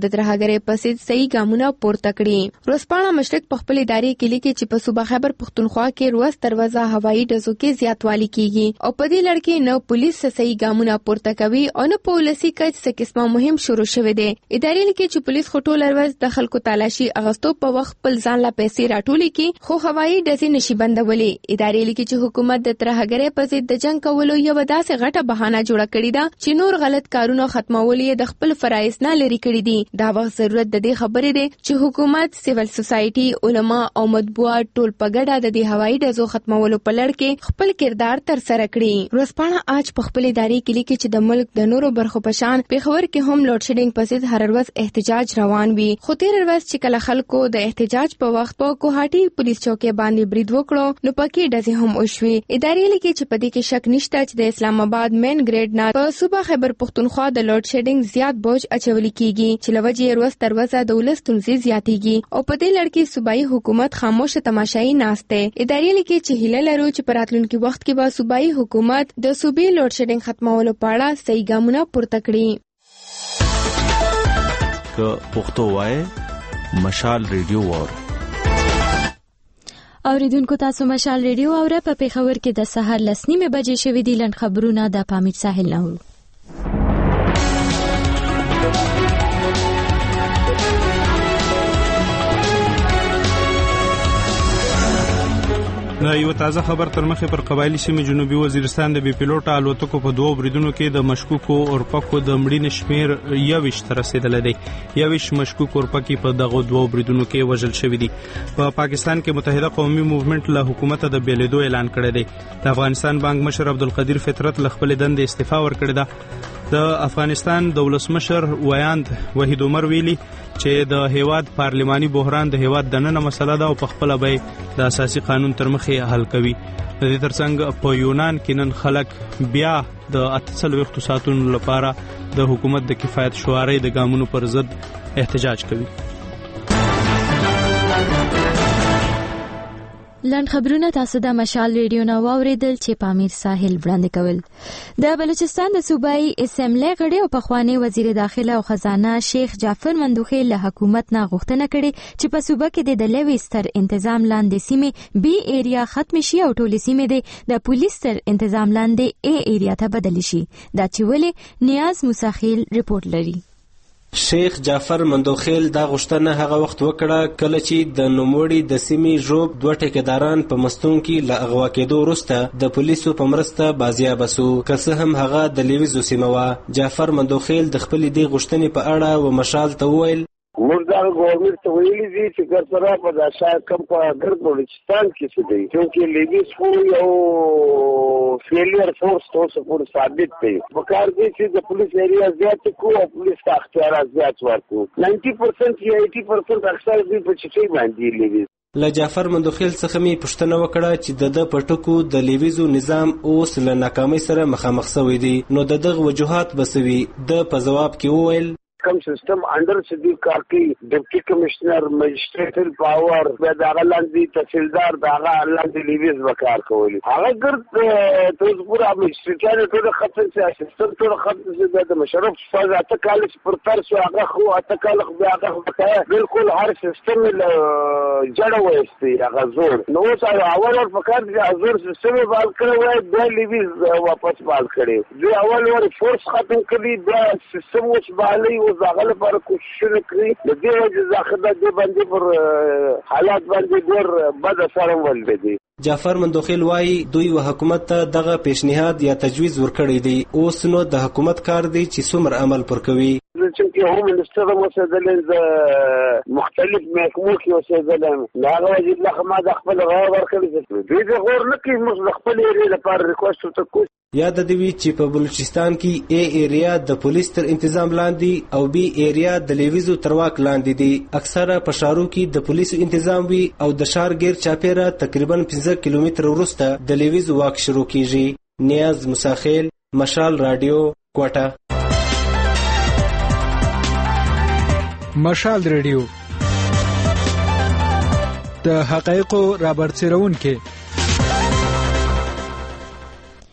د ترهګرۍ په ضد صحیح ګامونه پورته کړي. روسپاڼه مشرق په خپل اداري کې لیکي چې په صوبه خیبر پختونخوا کې روس دروازه هوایي ډزو کې زیاتوالی کیږي او په دې لړ کې نو پولیس صحیح ګامونه پورته کوي او نو پولیسي کچ څه قسمه مهم شروع شوه دی. اداري لیکي چې پولیس خټول ورځ د خلکو تلاشي اغستو په وخت په ځان لا پیسې راټولې کی خو هوایي ډزې نشي بندولې. اداري لیکي چې حکومت د ترهګرۍ په ضد د جنگ کولو یو داسې غټه بهانه جوړه کړې ده چې نور غلط کارونه ختمول یې د خپل فرایض نه لري کړی دي. دا وخت ضرورت د دې خبرې دی چې حکومت، سیول سوسایټي، علما او مطبوعات ټول په ګډه د دې هوایي ډزو ختمولو په لړ کې خپل کردار تر سره کړي. روسپاڼه آج په خپل اداري کې لیکي چې د ملک د نورو برخو په شان پیښور کې هم لوډ شیډینګ په ضد هر ورځ احتجاج روان وي. خو تیر ورځ چې کله خلکو د احتجاج په وخت په کوهاټي پولیس چوکۍ باندې برید وکړو نو پکې ډزې هم وشوي. اداري لیکي چې په دې کې شک نشته چې د اسلام آباد مین ګریډ نه په صوبه خیبر پختونخوا د لوډ شیډینګ زیات بوج اچول کیږي چې لوجه روز تر ورځې د ولس تنظیم زیاتیږي او په دې لړ کې صوبایي حکومت خاموشه تماشایي ناشته. اداري لیکي چې هیله لرو چې په راتلونکي وخت کې به صوبایي حکومت د صوبې لوډ شیډینګ ختمولو په اړه صحیح ګامونه پورته کړي. که پښتو وای مشال ریډیو وور اوریدونکو تاسو مشال ریډیو اوره په پیښور کې د سحر لسنیمه بجې شوې دي. لند خبرونه د پامیر ساحل نه وو. دا یو تازه خبر تر مخه پر قبایلی سیمې جنوبي وزیرستان د بي پیلوټ الوتکو په دوه بریدونو کې د مشکوکو اورپکو د مړینې شمیر یوویشت ته رسیدلی دی. یوویشت مشکوک اورپکي په دغه دوه بریدونو کې وژل شوي دي. په پاکستان کې متحده قومي موومېنټ له حکومت د بیلیدو اعلان کړی دی. د افغانستان بانک مشر عبدالقدیر فطرت له خپل دندې استعفا ورکړې ده. د افغانستان د ولسمشر ویاند وحید عمر ویلي چې د هیواد پارلماني بحران د هیواد دننه مسله ده او په خپل به د اساسي قانون تر مخې حل کوي. د دې ترڅنګ په یونان کې نن خلک بیا د اتلسلويختو ساعتونو لپاره د حکومت د کفایت شعاري د ګامونو پر ضد احتجاج کوي. لند خبرونه تاسو د مشال ریډیو نو اوریدل چې پامیر ساحل وړاندې کول. د بلوچستان د صوبایي اسمبلی غړي او پخوانی وزیر داخله او خزانه شیخ جعفر مندوخیل له حکومت نه غوښتنه کړې چې په صوبه کې د لوي ستر تنظیم لاندې سیمه بي ایریا ختم شي او ټولې سیمه د پولیس تر تنظیم لاندې اي ایریا ته بدل شي. دا چې ولې نیاز موسیخیل رپورت لري. شیخ جعفر مندوخیل دا غوښتنه هغه وخت وکړه کله چې د نوموړي د سیمې ژوب دوه ټیکداران په مستون کې له اغوا کېدو وروسته د پولیسو په مرسته بازیابه سو. که څه هم هغه د لیویزو سیمه وه. جعفر مندوخیل د خپلې دې غوښتنې په اړه و مشال ته وویل موږ دا ګورنمنت ته ویلي دي چې ګرځرا په داسا کم په ګر بلوچستان کې څه دی چې لیویز خو یو فیلیر فورس تاسو پور ثابت دی. وکړ دي چې د پولیس ایریا زیات کو او پولیس ته اختیارات زیات ورکو. نود پرسنټ یا اسی پرسنټ اکثر دې په چټي باندې لیویز. له جعفر مندوخیل څخه می پوښتنه وکړه چې د د پټکو د لیویزو نظام اوس له ناکامۍ سره مخامخ شوی دی نو د دغه وجوهات بسوي. د په جواب کې وویل کم سیستم انډر صدیق کاکی ډیپټي کمشنر مجسټریټل پاور د هغه لاندې تحصیلدار د هغه لاندې لیویز وکړ کولی. هغه ګرد تاسو پورا مجسټریټانه ټول خپل سیستم ټول خپل د مشرف فاز اته کال پر تر شو هغه خو اته کال خو هغه وکړ بالکل هر سیستم له جوړ وایستی هغه زور نو څه اول ور فقط د زور سیستم بال کړو وای د لیویز واپس بال کړي. د اول ور فورس ختم کړي د سیستم وڅ بالي زاغله پر کوشش کړی د دې وجه ځخه د باندې پر حالات باندې ډېر بد اثر ولدي. جعفر مندوخیل وايي دوی و حکومت ته دغه پیشنهاد یا تجویز ورکړی دی. اوس نو د حکومت کار دی چې څومره عمل پر کوي. چې هم منستر مسدلین مختلف محکمو کې اوسېدل دا راځي لکه ما د خپل غوړ ورکړي دوی د غوړ نه کې مخ خپل ایریا لپاره ریکوست وکړ. یاد دی چې په بلوچستان کې ای ایریا د پولیس تر تنظیم لاندې او بی ایریا د لیویزو تر واک لاندې دي. اکثره په شارو کې د پولیسو تنظیم وي او د شار غیر چاپیره تقریبا پنځه کیلومتر وروسته د لیویزو واک شروع کیږي. نیاز موسیخیل مشال رادیو کوټه. مشال ریډیو د حقایقو رابرسېرون کې اے اف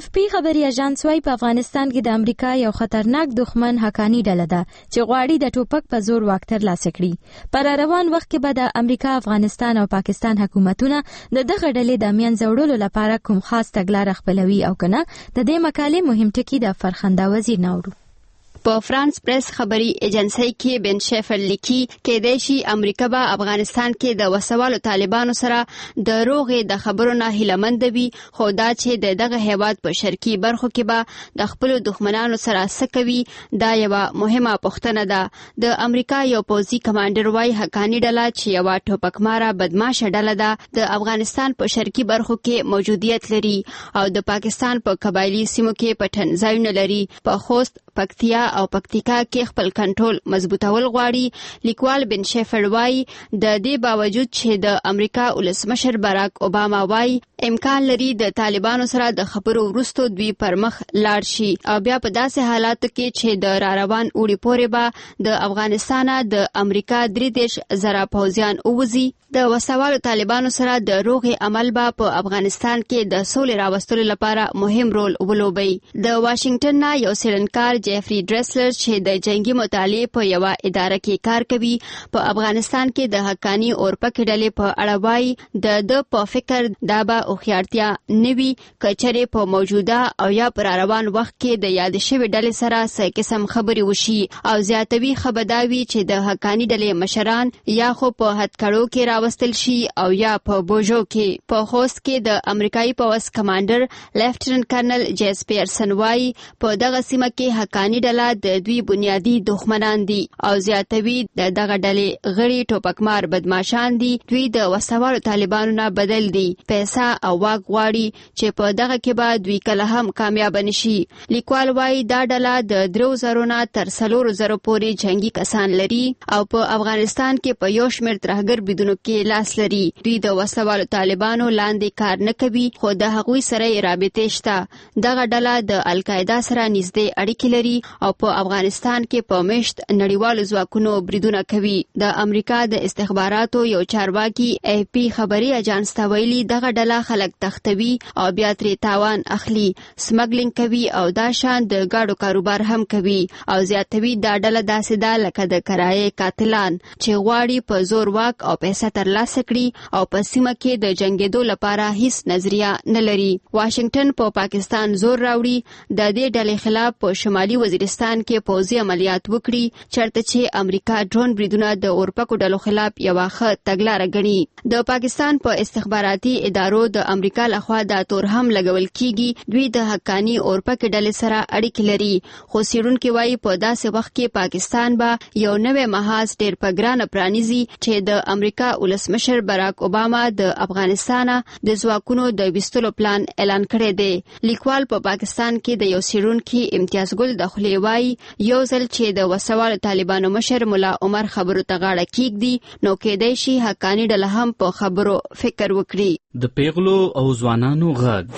اف پی خبري اژانس وايي په افغانستان کې د امریکا یو خطرناک دښمن حقانی ډله ده چې غواړي د ټوپک په زور واک ترلاسه کړي. پر روان وخت کې به د امریکا، افغانستان او پاکستان حکومتونه د دغه ډلې د منځ وړلو لپاره کوم خاص تګلارې خپلوي او کنه د دې مقالې مهم ټکی د فرخنده وزیر نورو. په فرانس پریس خبري ایجنسی کې بن شیفر لیکي کېدای شي امریکا به افغانستان کې د وسوالو طالبانو سره د روغې د خبرو نه هیلمند وي، خو دا چې د دغه هیواد په شرقي برخو کې به د خپل دښمنانو سره سکوي دا یو مهمه پوښتنه ده. د امریکا یو پوځي کمانډر وايي حقانی ډله چې یو ټوپکماره بدمعشه ډله ده د افغانستان په شرقي برخو کې موجودیت لري او د پاکستان په قبایلی سیمو کې پټن ځایونه لري. په خوست، پکتیا او پکتیکا کې خپل کنټرول مضبوطول غواړي. لیکوال بن شیفر وايي د دې باوجود چې د امریکا ولسمشر باراک اوباما وايي امکان لري د طالبانو سره د خبرو وروسته دوی پر مخ لاړ شي او بیا په داسې حالاتو کې چې د را روان اوړي پورې به د افغانستان د امریکا درې دیش زره پوځیان اووزي. د وسوالو طالبانو سره د روغې عمل به په افغانستان کې د سولې راوستلو لپاره مهم رول ولوبي. د واشنگټن نه یو سیلنکار جیفری ډریسلر چې د جنگي مطالعې په یو اداره کې کار کوي په افغانستان کې د حقانی اورپکې ډلې په اړه وايي د د په فکر دا به هوښیارتیا نوي کچره په موجوده او یا پر روان وخت کې د یاد شوی ډلې سره څه قسم خبري وشي او زیاتوي خبرداوي چې د حقانی ډلې مشران یا خو په هټکړو کې راوستل شي او یا په بوجو کې. په خوست کې د امریکایي پوځ کمانډر لیفټننټ کرنل جیس پیرسن وايي په دغه سیمه کې حقانی ډله د دوی بنیادی دښمنان دي او زیاتوي د دغه ډلې غړي ټوپکمار بدمعشان دي. دوی د وسوالو طالبانو نه بدل دي، پیسې او واک غواړي چې په دغه کې به دوی کله هم کامیاب نشي. لیکوال وايي دا ډله د درو زرو نه تر څلورو زرو پورې جنگي کسان لري او په افغانستان کې په یو شمېر ترهګر بریدونو کې لاس لري. دوی د وسوالو طالبانو لاندې کار نه کوي خو د هغوی سره یې رابطې شته. دغه ډله د القاعده سره نږدې اړیکې لري او په افغانستان کې په مشت نړیوالو ځواکونو بریدونه کوي. د امریکا د استخباراتو یو چارواکي ای پی خبري اژانس ته ویلي دغه ډله خلک تختوي او بیا ترې تاوان اخلي، سمګلینګ کوي او دا شان د ګاډو کاروبار هم کوي او زیاتوي دا ډله داسې ده لکه د کرایې قاتلان چې غواړي په زور واک او پیسې ترلاسه کړي او په سیمه کې د جنگېدو لپاره هیڅ نظریه نه لري. واشنگټن په پا پاکستان زور راوړي د دې ډلې خلاف په شمالي وزیرستان کې پوځي عملیات وکړي چرته چې امریکا ډرون بریدونه د اورپکو ډلو خلاف یو ښه تګلاره ګڼي. د پاکستان په استخباراتي ادارو د امریکا لخوا د تور هم لګول کیږي دوی د حقانی اورپکې ډلې سره اړیکې لري، خو څېړونکي وایي په داسې وخت کې پاکستان به یو نوی محاذ ډېر په ګرانه پرانیزي چې د امریکا ولسمشر باراک اوباما د افغانستان د ځواکونو د ویستلو پلان اعلان کړی دی. لیکوال په پاکستان کې د یو څېړونکي امتیاز ګل د خولې وایي یو ځل چې د وسوالو طالبانو مشر ملا عمر خبرو ته غاړه کیږدي نو کېدای شي حقانی ډله هم په خبرو فکر وکړي. د پیغلو او ځوانانو غږ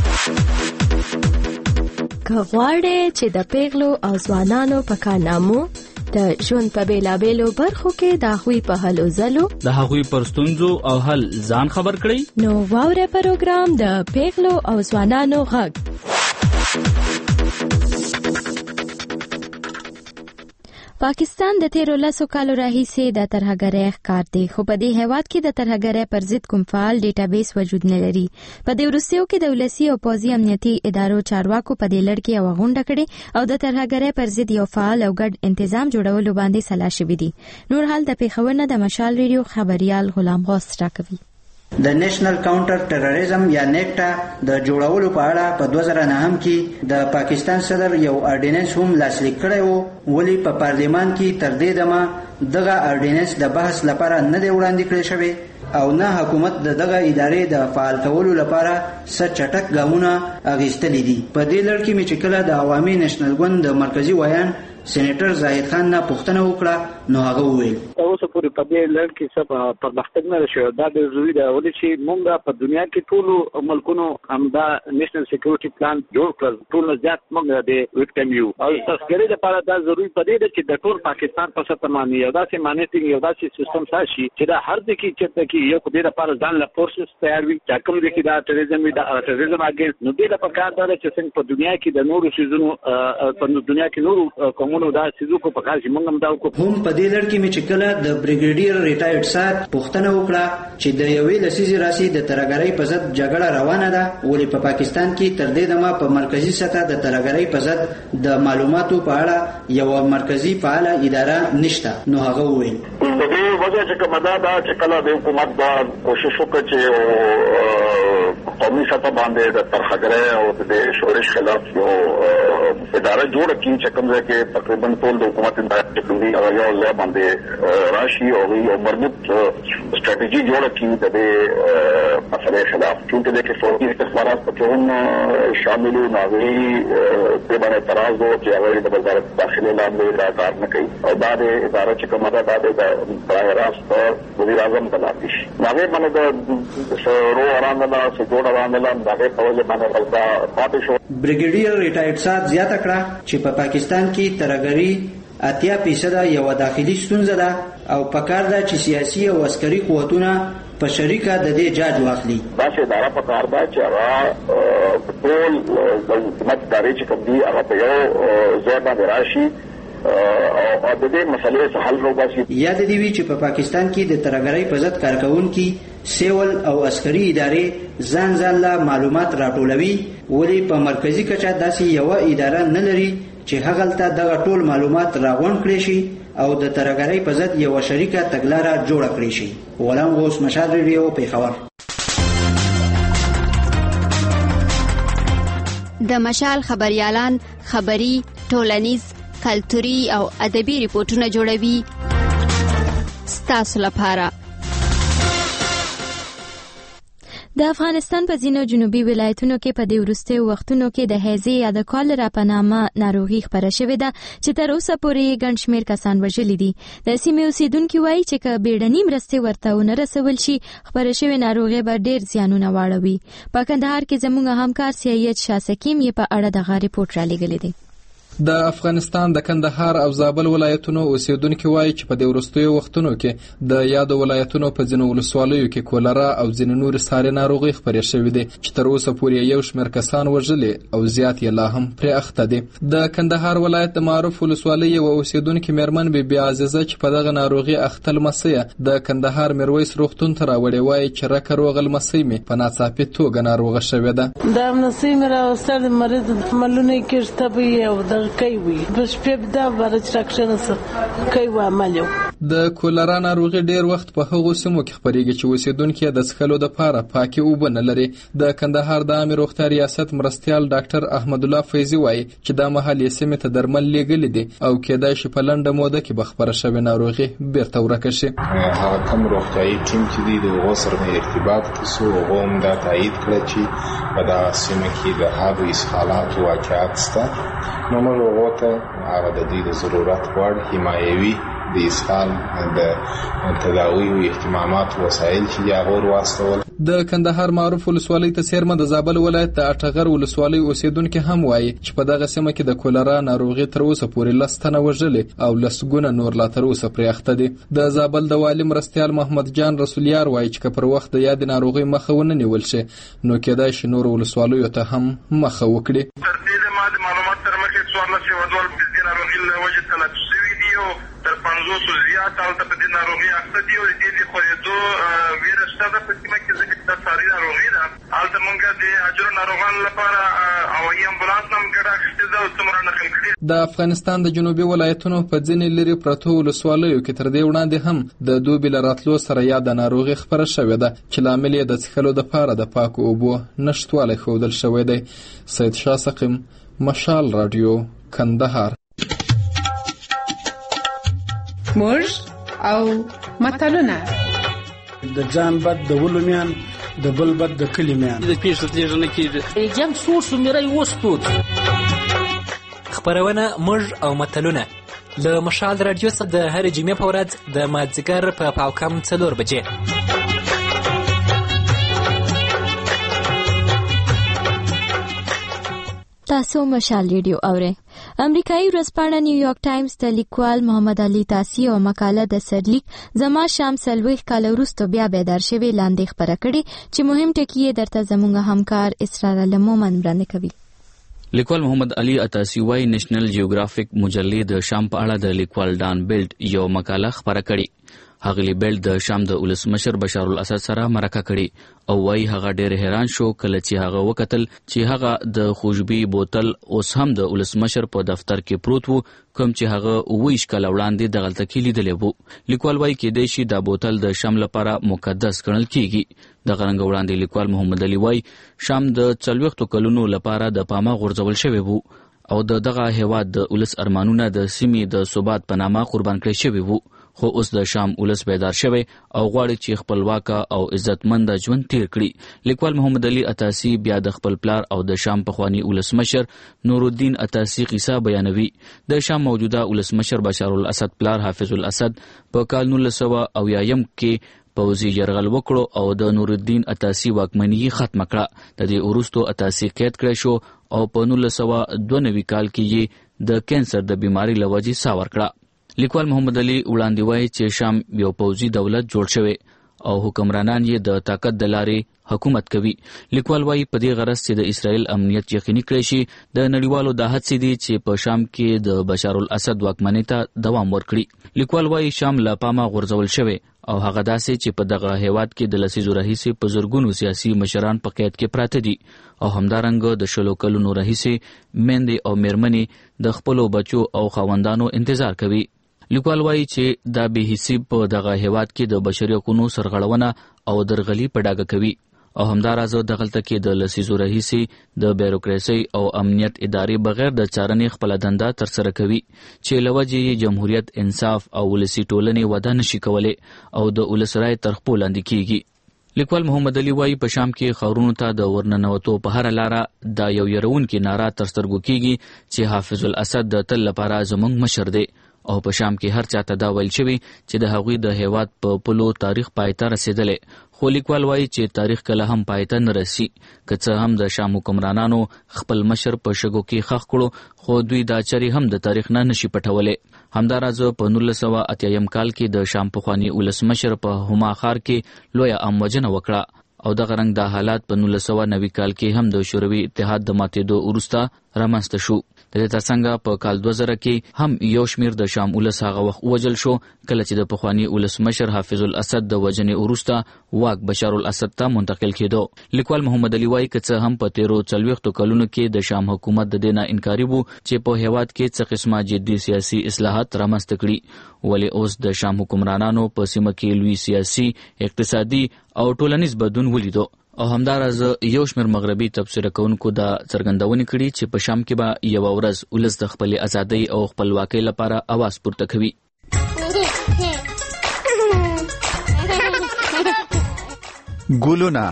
کغواړي چې د پیغلو او ځوانانو په کارنامو د ژوند په بیلابېلو برخو کې د هغوی په هلو ځلو د هغوی پر ستونزو او حل ځان خبر کړئ نو واوره پروګرام د پیغلو او ځوانانو غږ. پاکستان د تیرو لسو کالو راهیسې د ترهګرۍ ښکار دی، خو په دې هیواد کې د ترهګرۍ پر ضد کوم فعال ډیټابیس وجود نه لري. په دې وروستیو کې د ولسي او پوځي امنیتي ادارو چارواکو په دې لړ کې یوه غونډه کړې او د ترهګرۍ پر ضد یو فعال او ګډ انتظام جوړولو باندې سلا شوي دي. نور حال د پېښور نه د مشال ریډیو خبریال غلام غوث راکوي. د نېشنل کاونټر ټیرریزم یا نیکټا د جوړولو په اړه په دوه زره نهم کې د پاکستان صدر یو اورډیننس هم لاسلیک کړی و، ولی په پارلیمان کې تر دې دمه دغه اورډیننس د بحث لپاره نه دی وړاندې کړی شوی او نه حکومت د دغه ادارې د فعال کولو لپاره څه چټک ګامونه اخیستلي دي. په دې لړ کې مې چې کله د عوامي نېشنل ګوند د مرکزي ویان سېنیټر زاهد خان نه پوښتنه وکړه نو هغه وویل اوس پورې په دې لړ کې څه پرمختګ نه شو. دا د ضروري ده ولې چې موږ په دنیا کې ټول ملکونو همدا نېشنل سکیورټي پلان جوړ کړ. ټول زیات موږ د وکټم یو او تاسګری لپاره دا ضروري پدې ده چې د ټول پاکستان په ست معنی یو داسې مانیټینګ یو داسې سیستم ساشي چې دا هر ځای کې چې کې یو دې لپاره ځان له فورسز تیار وي چې کوم دې کې دا ټیرریزم وي دا ټیرریزم اگینست نو دې لپاره کار دا چې څنګه په دنیا کې د نورو سيزونو په دنیا کې نورو کومونو دا سيزو کو په کار چې موږ هم دا کو هم په دې لړ کې مې چې کله د بریګیډیر ریټایرډ سات پوښتنه وکړه چې د یوې لسیزې راسي د ترګرۍ په ضد جګړه روانه ده ولې په پاکستان کې تر دې دمه په مرکزی سطح د ترګرۍ په ضد د معلوماتو په اړه یو مرکزی فعال اداره نشته. نو هغه وویل د دې وجه چې کومه دا دا چې کله د حکومت دا کوشش وکړي چې قومي سطح باندې د ترخګرۍ او د شورش خلاف یو اداره جوړه کړي چې کوم ځای کې تقریبا ټول د حکومت د او یو ځای باندې راشي او یو مربوط ستراتیژي جوړه کړي د دې مسلې خلاف چې د کې فوجي استخبارات په هم شامل او ناوي په باندې اعتراض وکړي چې هغه د وزارت داخلي لاندې دا کار نه کوي او دا د اداره چې کومه دا د برای راست وزیر اعظم دلاتي شي هغه باندې د شورو اراندلا سګوډ اراندلا دغه په وجه باندې غلطه پاتې شو. بریګیډیر ریټایرډ سات زیاته کړه چې په پاکستان کې ترګری اتیا فیصد یو داخلي ستونزه ده او پکار ده چې سیاسي او عسکري قوتونه په شریکه د دې جاج واخلي. دا چې اداره پکار ده چې هغه ټول د حکومت داري چې کوم دي هغه په یو ځای باندې راشي او د دې مسلې حل وکړي. یاد دی وی چې په پاکستان کې د ترګرۍ په ضد کارکونکو سیول او عسکري ادارې ځان ځان لا معلومات راټولوي ولې په مرکزی کچه داسې یو اداره نه لري چې هغه تل دغه ټول معلومات راغونډ کړي شي او د ترګرۍ په ضد یو شریکه تګلارې جوړه کړي شي. غلام غوث مشال ریډیو پیښور. د مشال خبريالان خبري ټولنیز کلتوري او ادبي ریپورتونه جوړوي ستاسو لپاره. د افغانستان په ځینو جنوبي ولایتونو کې په دې وروستیو وختونو کې د هیزې یا د کالرا په نامه ناروغي خپره شوې ده چې تر اوسه پورې ګڼ شمېر کسان وژلي دي. د سیمې اوسیدونکي وایي چې که بیړنۍ مرستې ورته ونه رسول شي خپره شوې ناروغي به ډېر زیانونه واړوي. په کندهار کې زموږ همکار سید شاه سکیم یې په اړه دغه ریپورت رالیږلی دی. د افغانستان د کندهار او زابل ولایتونو اوسیدونکو وایي چې په دې وروستیو وختونو کې د یادو ولایتونو په ځینو ولسوالیو کې کولرا او ځینې نور ساري ناروغي خپرې شوې دي چې تر اوسه پورې یو شمېر کسان وژلي او زیات یې لا هم پرې اخته دي. د کندهار ولایت د معروف ولسوالۍ یو اوسیدونکو مېرمن بي بي عزیزه چې په دغه ناروغي اخته لمسیه د کندهار میرویس روغتون ته راوړې وایي چې رکه روغ لمسۍ مې په ناڅاپي توګه ناروغه شوې ده. دا لمسۍ مې راوستل مریض عملونه یې کېږي طبیعي او د کوي بس په بدا ورچ راکشنه سره کوي عملیو. د کولرا ناروغي ډیر وخت په هغو سیمو کې خپرېږي چې اوسیدونکو د څښلو لپاره پاکي اوبه نه لري. د کندهار د عامه روغتیا ریاست مرستیال ډاکټر احمد الله فیضی وایي چې د محلي سیمې ته درمل لیږلي دي او کېدای شي په لنډه موده کې به خپره شوې ناروغي بیرته ورکه شي. هغه کوم روغتیايي ټیم چې دی د هغو سره ارتباط کیسو هغه هم دا تایید کړی چې په دغه سیمه کې د هغو اسهالات واقعات شته. نو موږ هغو ته هغه د دې د ضرورت وړ حمایوي د اسهال د تداوی او اهتمامات وسایل چې هغه واستول. د کندهار معروف ولسوالۍ ته سیرمه د زابل ولایت د اټغر ولسوالۍ اوسیدونکو هم وایي چې په دغه سیمه کې د کولرا ناروغي تر اوسه پورې لس تنه وژلي او لسګونه نور لا تر اوسه پرې اخته دي. د زابل د والي مرستیال محمد جان رسولیار وایي چې پر وخت د یاد ناروغي مخه ونه نیول شي نو کېدای شي نور ولسوالیو ته هم مخه وکړي. تر دې د ماده معلومات تر مخې څوارلس هیوادوال په دې ناروغي له وجې تلف شوي دي او تر پنځوسو زیات هلته په دې ناروغي اخته دي او د دې د خورېدو ویره شته ده په سیمه کې ځکه چې دا ساري ناروغي ده. هلته مونږ د اجرو ناروغانو لپاره هوایي امبولانس هم ګډه اخیستې ده او څومره نقل کړي. د افغانستان د جنوبي ولایتونو په ځینې لرې پرتو ولسوالیو کې تر دې وړاندې هم د دوبي له راتلو سره یاده ناروغي خپره شوې ده چې لامل یې د څښلو دپاره د پاکو اوبو نشتوالی ښودل شوی دی. سید شاه سقیم، مشال راډیو، کندهار. موږ او متلونه د ځان بد د ولومیان د بل بد د کلی میان د پیښه تیژنه کیږي جنگ سور سو میرای وستود خبرونه موږ او متلونه له مشال رادیو څخه د هرې جمعې په ورځ د مازدیګر په پاوکم څلور بجې. تاسو مشال ریډیو اورئ. امریکایي ورځپاڼه نیویارک ټایمز د لیکوال محمد علي تاسي او مقاله د سرلیک زما شام څلوېښت کاله وروسته بیا بیدار شوې لاندې خپره کړې چې مهم ټکي یې درته زموږ همکار اسرار المومن وړاندې کوي. لیکوال محمد علي اتاسي وايي نېشنل جیوګرافیک مجلې د شام په اړه د لیکوال ډان بیلډ یو مقاله خپره کړې. هغه بیلډ د شام د ولسمشر بشار الاسد سره مرکه کړې او وايي هغه ډېر حیران شو کله چې هغه وکتل چې هغه د خوشبي بوتل اوس هم د ولسمشر په دفتر کې پروت وو کوم چې هغه اوویش کاله وړاندې دغه تکي لیدلی وو. لیکوال وايي کېدای شي دا بوتل د شام لپاره مقدس ګڼل کیږي. دغه رنګ وړاندې لیکوال محمد علي وايي شام د څلوېښتو کلونو لپاره د پامه غورځول شوی وو او د دغه هیواد د ولس ارمانونه د سیمې د ثبات په نامه قربان کړی شوي وو. خو اوس د شام ولس بیدار شوی او غواړي چې خپلواک او عزتمند ژوند تیر کړي. لیکوال محمد علي اتاسي بیا د خپل پلار او د شام پخوانی ولسمشر نور الدین اتاسي قصه بیانوي. د شام موجوده ولسمشر بشار الاسد پلار حافظ الاسد په کال نولس سوه اویایم کې پوځي یرغل وکړو او د نور الدین اتاسي واکمني ختمه کړه. د دې وروسته اتاسي قید کړی شو او په نولس سوه دوه نوي کال کې یې د کینسر د بیمارۍ له وجې ساه ورکړه. لیکوال محمد علي وړاندې وایي چې شام یو پوځي دولت جوړ شوی او حکمرانان یې د طاقت د لارې حکومت کوي. لیکوال وایي په دې غرض چې د اسرائیل امنیت یقیني کړی شي د نړیوالو دا هڅې دي چې په شام کې د بشار الاسد واکمنۍ ته دوام ورکړي. لیکوال وایي شام له پامه غورځول شوی او هغه داسې چې په دغه هیواد کې د لسیزو راهیسې په زرګونو سیاسي مشران په قید کې پراته دي او همدارنګه د شلو کلونو راهیسې میندې او میرمنې د خپلو بچو او خاوندانو انتظار کوي. لیکوال وایي چې دا بې حسي په دغه هیواد کې د بشري حقوقو سرغړونه او درغلي په ډاګه کوي او همداراز دغلته کې د لسیزو راهیسې د بیروکراسي او امنیت ادارې بغیر د څارنې خپل دنده ترسره کوي چې له وجې یې جمهوریت، انصاف او ولسي ټولنې وده نشي کولی او د ولس رایې تر پښو لاندې کیږي. لیکوال محمد علي وایي په شام کې ښارونو ته د ورننوتو په هره لاره دا یو یرونکې ناره تر سترګو کیږي چې حافظ الاسد د تل لپاره زموږ مشر دی او په شام کې هر چاته دا ویل شوي چې د هغوی د هیواد په پلو تاریخ پای ته رسېدلی. خو لیکوال وایي چې تاریخ کله هم پای ته نه رسي. که څه هم د شام حکمرانانو خپل مشر په شګو کې ښخ کړو خو دوی دا چارې هم د تاریخ نه نشي پټولی. همداراز په نولس سوه اتیایم کال کې د شام پخوانی ولسمشر په هما ښار کې لویه اموجنه وکړه او دغه رنګ دا حالات په نولس سوه نوي کال کې هم د شوروي اتحاد د ماتېدو وروسته رامنځته شو. د دې ترڅنګ په کال دوه زره کې هم یو شمیر د شام ولس هغه وخت وژل شو کله چې د پخوانی ولسمشر حافظ الاسد د وژنې وروسته واک بشار الاسد ته منتقل کېدو. لیکوال محمد علي وایي که څه هم په تیرو څلوېښتو کلونو کې د شام حکومت د دې نه انکاري وو چې په هیواد کې څه قسمه جدي سیاسي اصلاحات رامنځته کړي، ولې اوس د شام حکمرانانو په سیمه کې لوی سیاسي، اقتصادي او ټولنیز بدلون ولیدو او همداراز یو شمېر مغربي تبصره کوونکو دا څرګندونه کړې چې په شام کې به یوه ورځ ولس د خپلې ازادۍ او خپلواکۍ لپاره اواز پورته کوي. ګلونه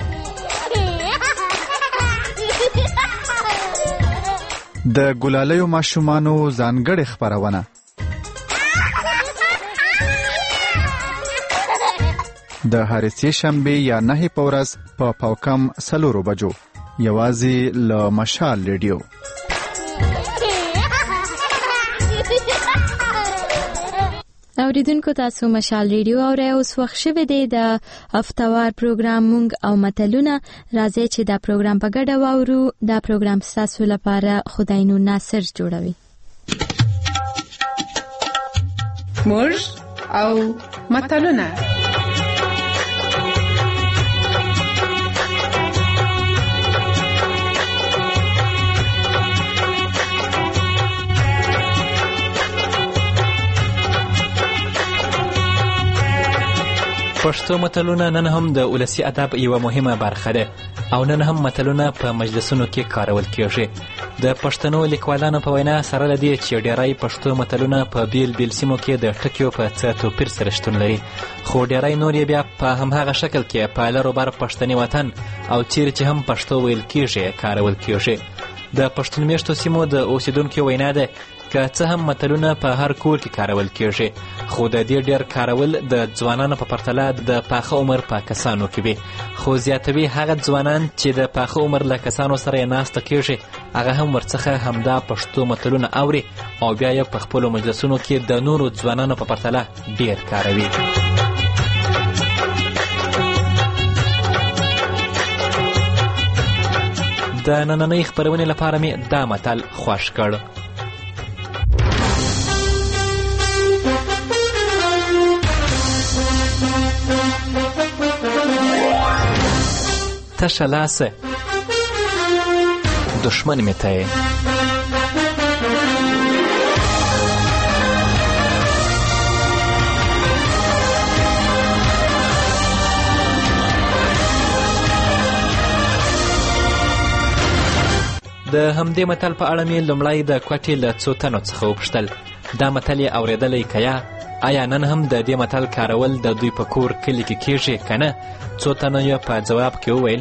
د ګلالیو ماشومانو ځانګړې خپرونه د هرې سې شنبې یا نهې په ورځ په پاوکم څلورو بجو یوازې له مشال ریډیو. اوریدونکو تاسو مشال ریډیو اورئ. اوس وخت شوی دی د هفتوار پروګرام مونږ او متلونه. راځئ چې دا پروګرام په ګډه واورو. دا پروګرام ستاسو لپاره خداینو ناصر جوړوي. موږ او متلونه. پښتو متلونه نن هم د ولسي ادب یوه مهمه برخه ده او نن هم متلونه په مجلسونو کې کارول کیږي. د پښتنو لیکوالانو په وینا سره له دې چې ډیری پښتو متلونه په بیل بیل سیمو کې د ټکیو په څه توپیر سره شتون لري، خو ډیری نور یې بیا په همهغه شکل کې په لر و بر پښتني وطن او چیرې چې هم پښتو ویل کیږي کارول کیږي. د پښتون میشتو سیمو د اوسیدونکو وینا ده که څه هم متلونه په هر کور کې کارول کیږي، خو د دې ډېر کارول د ځوانانو په پرتله د پاخه عمر په کسانو کې وي. خو زیاتوي هغه ځوانان چې د پاخه عمر له کسانو سره یې ناسته کیږي، هغه هم ورڅخه همدا پښتو متلونه اوري او بیا یې په خپلو مجلسونو کې د نورو ځوانانو په پرتله ډېر کاروي. د نننۍ خپرونې لپاره مې دا متل خوښ کړ. تشه لاسه دشمن می ته. د همدې متل په اړه مې لومړی د کوټې له څو تنو څخه وپوښتل دا متل یې اورېدلی که یا آیا نن هم د دې متل کارول د دوی په کور کلي کې کیږي که نه؟ څو تنو یې په ځواب کې وویل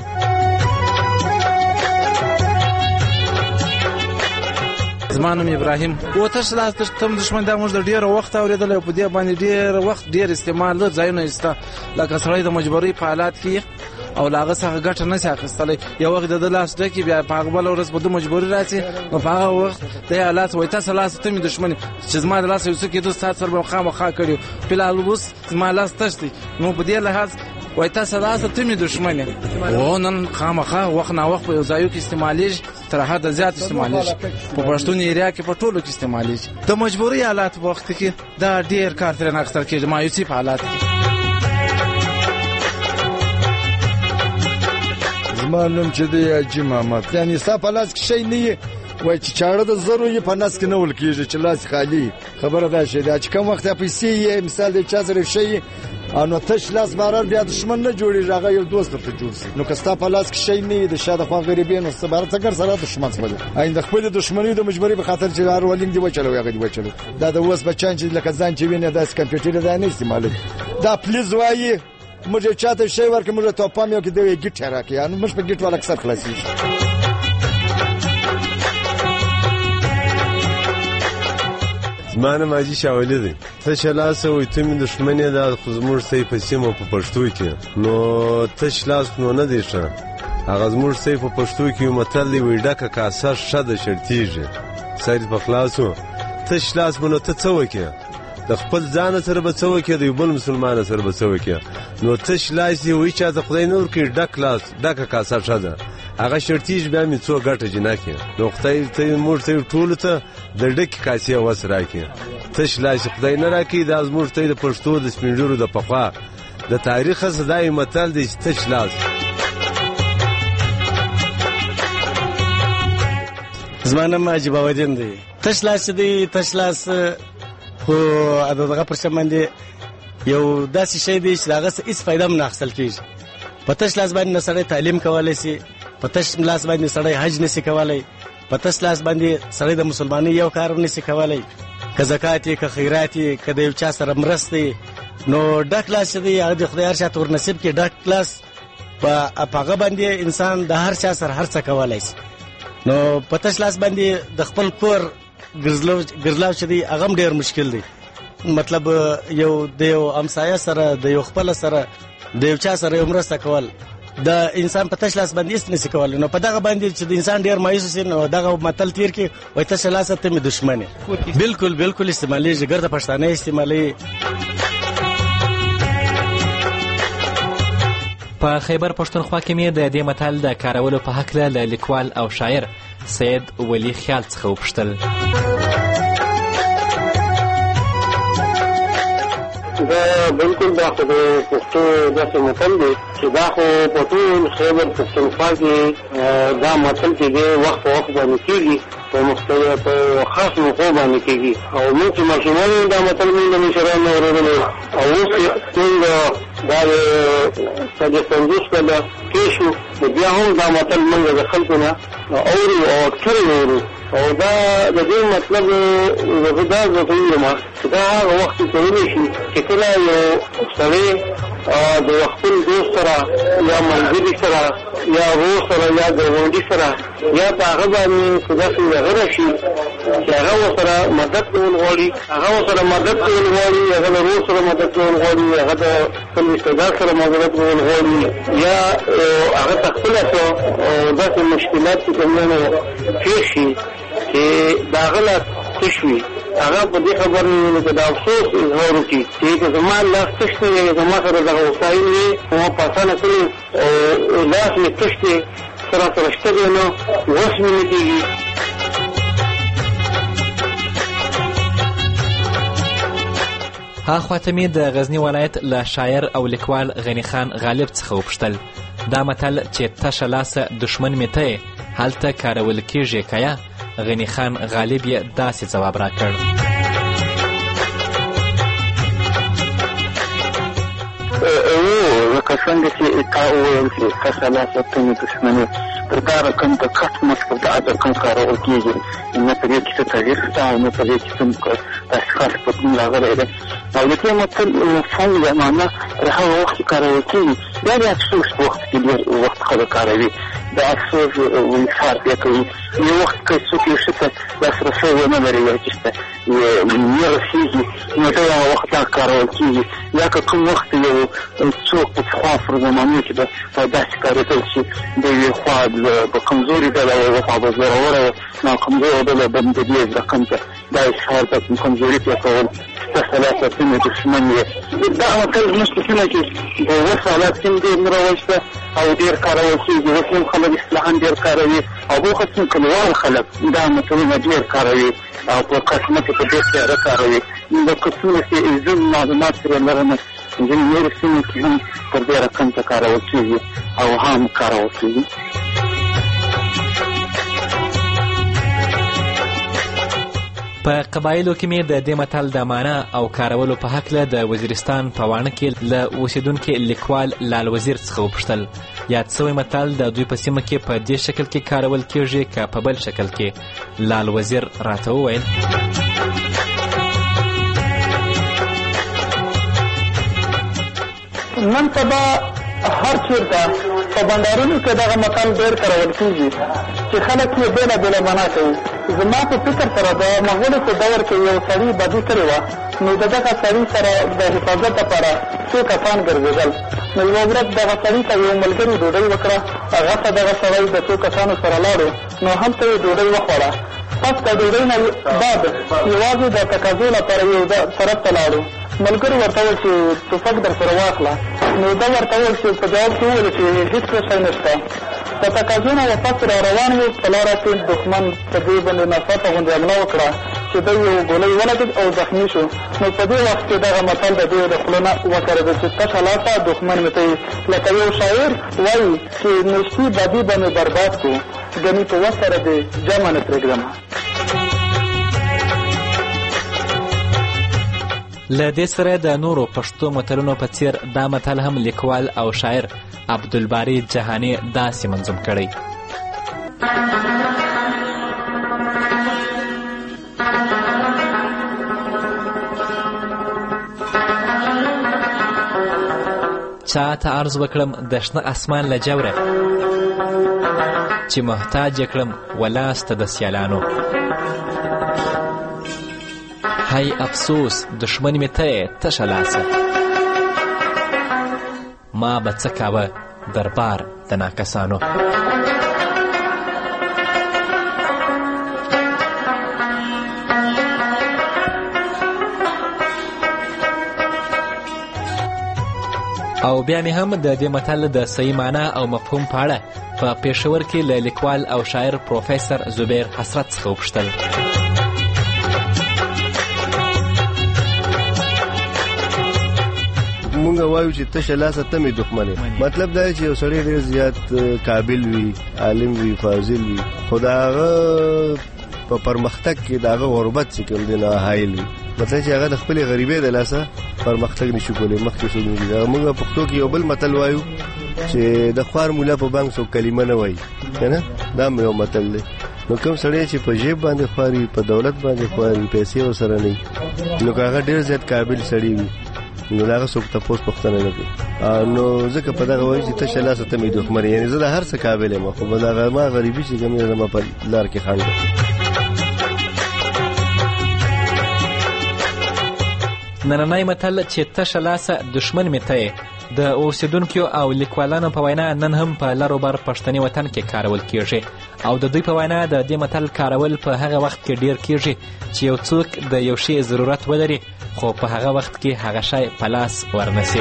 زما نوم ابراهیم. و تش لاس تم دشمن دا موږ د ډېر وخت اورېدلی او په دې باندې ډېر وخت ډېر استعمال له ځایونه ایسته لکه سړی د مجبورۍ په حالات کې او له هغه څخه ګټه نه شي اخیستلی. یو وخت د ده لاس ډکي بیا په هغه بله ورځ به ده مجبوري راشي نو په هغه وخت دی حالات وایي تاسو لاس ته مې دښمن چې زما د لاسه یو څه کېدو ستا سره به خامخا کړي فلحال اوس زما لاس تش دی نو په دې لحاظ وایي تاسو لاسه ته مې دښمن یې. او نن خامخا وخت ناوخت په یو ځایو کې استعمالېږي، تر حده زیات استعمالېږي، په پښتون ایریا کې په ټولو کې استعمالېږي. د مجبوري حالات په وخت کې دا ډېر کار ترې نه اخیستل کېږي، مایوسي په حالات کې. زما نوم چې دی حاجي محمد. یعنې ستا په لاس کې شی نه وي وایي چې چاړه د زرو یې په نس کې نه ول کېږي چې لاس خالي. خبره دا شی ده چې کوم وخت پیسې یې مثال د چا سره شی نو تش لاس باران بیا دښمن نه جوړېږي، هغه یو دوست درته جوړ شي. نو که ستا په لاس کې شی نه وي د شا د خوا غریبې نو څه باره څه ګر سره دښمن څه بله این د خپلې دښمنۍ د مجبورۍ په خاطر چې هر ولینګ دې وچلوي هغه دې وچلو. دا د اوس بچیان چې لکه ځان چې ویني داسې کمپیوټر دا نه استعمالوي. دا پلیز وایي موږ یو چاته شی ورکړو موږ ته پام یو کې دی ګیټ راکړي نو موږ په ګیټ والا اکثر خلاصېږي. زما نوم حاجي شاولي دی. تش لاسه وایي ته مې دښمن یې دا خو زموږ صحیح په سیمه په پښتو کې نو تش لاس نو نه دی ښه. هغه زموږ صحیح په پښتو کې یو متل دی وایي ډکه کاسه ښه ده شړتېږي. سر په خلاصو تش لاس به نو ته څه وکړې؟ د خپل ځان سره به څه وکړې؟ د یو بل مسلمان سره به څه وکړې؟ نو تش لاس یې وایي چا ته خدای نه ورکړي ډک لاس ډکه کاسه ښه ده هغه شرطیږي بیا مې څو ګټه جنکې نو خدای ته موږ ته ټولو ته د ډکې کاسې وس راکړي. تش لاس خدای نه راکړي دا زموږ ته د پښتو د سپین ږیرو د پخوا د تاریخ څخه دا یو متل دی چې تش لاس. زما نوم حاجي باودین دی. تش لاس دی تش لاس خو دغه پر شم باندې یو داسې شی دی چې هغه څه هېڅ فایده هم نه اخیستل کېږي. په تش لاس باندې سړی تعلیم کولی سي، په تش لاس باندې سړی حج نشي کولی، په تش لاس باندې سړی د مسلمانۍ یو کار هم نشي کولی، که زکات یې که خیرات یې که د یو چا سره مرستې. نو ډک لاس چې دی هغه د خدای هر چا ته ورنصیب کړي. ډک لاس په هغه باندې انسان د هر چا سره هر څه کولی سي. نو په تش لاس باندې د خپل کور ګرځلاو چې دی هغه هم ډېر مشکل دی. مطلب یو د یو همسایه سره د یو خپله سره د یو چا سره یو مرسته کول د انسان په تش لاس باندې هېڅ نشي کولی. نو په دغه باندې چې د انسان ډېر مایوس شي نو دغه متل تېر کړي وایي تش لاسه ته مې دښمن یې. بلکل بلکل استعمالېږي، ګرده پښتانه استعمالوي. په خیبر پښتونخوا کې مې د دې متل د کارولو په هکله له لیکوال او شاعر سید ولی خیال څخه وپوښتل. دا بالکل دا خو د پښتو داسې متل دی چې دا خو په ټول خیبر پښتونخوا کې دا متل چې دی وخت په وخت باندې کېږي په مختلف په خاص موقعو باندې کېږي. او موږ چې ماشومان یو دا متل موږ د مشرانو اورېدلی او اوس موږ دا د صدې پنځوس کاله تېر شو نو بیا هم دا متل موږ د خلکو نه اورو او اکثر یې اورو. او دا د دې مطلب زه دا زه یم چې دا هغه وخت کولی شي چې کله یو سړی د خپل دوست سره یا ملګري سره یا ورور سره یا ګاونډي سره یا په هغه باندې څه داسې هغه راشي چې هغه ورسره مدد کول غواړي هغه ورسره مدد کول غواړي هغه له ورور سره مدد کول غواړي هغه د خپل رشتهدار سره مدد کول غواړي یا هغه ته خپله څه داسې مشکلات چې کوم نه پېښ شي چې د هغه لاس تش وي هغه په دې خبرې کې د افسوس اظهار وکړي چې زما لاس تش دی زما سره دغه وسایل وي ما په اسانه کړي لاس مې تش دی سره سره شته دی نو اوس مې نه کېږي. ها خواته مې د غزني ولایت له شاعر او لیکوال غني خان غالب څخه وپوښتل دا متل چې تشه لاسه دښمن مې ته یې هلته کارول کېږي که یا غني خان غالب یې داسې ځواب راکړ. لکه څنګه چې تا وویل چې تشه لاسه ته مې دښمن یې پر دا رقم د کټ مټ پر دا رقم کارول کېږي نه په دې کې څه تغییر شته او نه په دې کې کوم داسې خاص بدلون راغلی دی او د دې متل مفهوم یا معنا تر هغه وخت کې کارول کېږي بیا د افسوس په وخت کې ډېر وخت خلک کاروي د افسوس اظهار بیا کوي یو وخت که څوک یو شي ته لاسرسی ونه لري یا چې ته نه رسېږي نو دا هغه وخت دا کارول کېږي یا که کوم وخت یو څوک په پخوا پر زمانو کې به داسې کارېدل چې د یوې خوا په کمزوري ډله یوه خوا به زوروره وه نو کمزوره ډله به د دې رقم ته دا اظهار ته کمزوري پرې کول تشه لاسه ته مې دښمن یې دا متل زموږ په سیمه کې د اوس حالات کې ډېر نه رواج او ډېر کارول کېږي اوس هم خلک اصطلاحا ډېر کاروي او بل قسم کلیوال خلک دا متلونه ډېر کاروي او په قسمه کې په ډېر تیاره کاروي د کڅونه چې ځینې معلومات پرې لرمه ځینې نورو سیمو کې هم پر دې رقم ته کارول کېږي او هم کارول کېږي. په قبایلو کې مې د دې متل د معنا او کارولو په هکله د وزیرستان په واڼه کې له اوسېدونکي لیکوال لال وزیر څخه وپوښتل یاد سوی متل د دوی په سیمه کې په دې شکل کې کارول کېږي که په بل شکل کې. لال وزیر راته وویل نن سبا هر چېرته په بنډارونو کې دغه متل ډېر کارول کېږي چې خلک یې بېلابېله معنا کوي. زما په فکر سره د مغولو په دور کې یو سړي بدي کړې وه نو د دغه سړي سره د حفاظت لپاره څو کسان ګرځېدل نو یوه ورځ دغه سړي ته یو ملګري ډوډۍ وکړه هغه ته دغه سړی د څو کسانو سره لاړو نو هلته یې ډوډۍ وخوړه پس د ډوډۍ نه بعد یوازې د تقاضو لپاره یو طرف ته لاړو ملګري ورته وویل چې ټوپک در سره واخله نو ده ورته وویل چې په جواب کې وویل چې هېڅ شی نشته د تقاضو نه واپس را روان وو په لاره کې دښمن په دې باندې ناڅاپه غوندې حمله وکړه چې ده یو ګولۍ ولګېد او زخمي شو نو په دې وخت کې دغه متل د دوی د خولو نه وکړېده چې تشه لاسه دښمن مې ته یې لکه یو شاعر وایي چې نشتي بدي به مې برباد کړو ګنې په وس سره دې جمع نه پرېږدمه. له دې سره د نورو پښتو متلونو په څیر دا متل هم لیکوال او شاعر عبدالباري جهاني داسې منظوم کړی. چا ته عرض وکړم د شنه اسمان له جوره چې محتاج یې کړم ولاسته د سیالانو هی افسوس دشمن می ته تشه لاسه ما به څه کاوه دربار د ناکسانو. او بیا مې هم د دې متل د صحیح معنا او مفهوم په اړه په پېښور کې له لیکوال او شاعر پروفیسر زبیر حسرت څخه وپوښتل. مونږ وایو چې تشه لاسه ته مې دښمن یې مطلب دا چې یو سړی ډېر زیات قابل وي عالم وي فاضل وي خو د هغه په پرمختګ کې د هغه غربت چې کوم دی نه حایل وي مطلب چې هغه د خپلې غریبۍ د لاسه پرمختګ نشي کولی مخکې څوک نه دي. مونږ پښتو کې یو بل متل وایو چې د خوار مولا په بانک څوک کلمه نه وایي که نه دا یو متل دی. نو کوم سړی چې په جیب باندې خواري په دولت باندې خواري پیسې ورسره نه وي نو که هغه ډېر زیات قابل سړی وي نو دا هغه څوک تاسو پوښتنه نه کوي. نو ځکه په دغه وایي چې تشه لاسه ته مې دښمن یې، یعنې زه د هر څه قابل یم، خو به دغه ما غریبي چې کوم یې زما په لار کې خنډ ده. نننی متل چې تشه لاسه دښمن مې ته یې د اوسیدونکو او لیکوالانو په وینا نن هم په لر بر پښتني وطن کې کارول کیږي، او د دوی په وینا د دې متل کارول په هغه وخت کې ډیر کیږي چې یو څوک د یو شی ضرورت ولري خو په هغه وخت کې هغه شی په لاس ورنسي.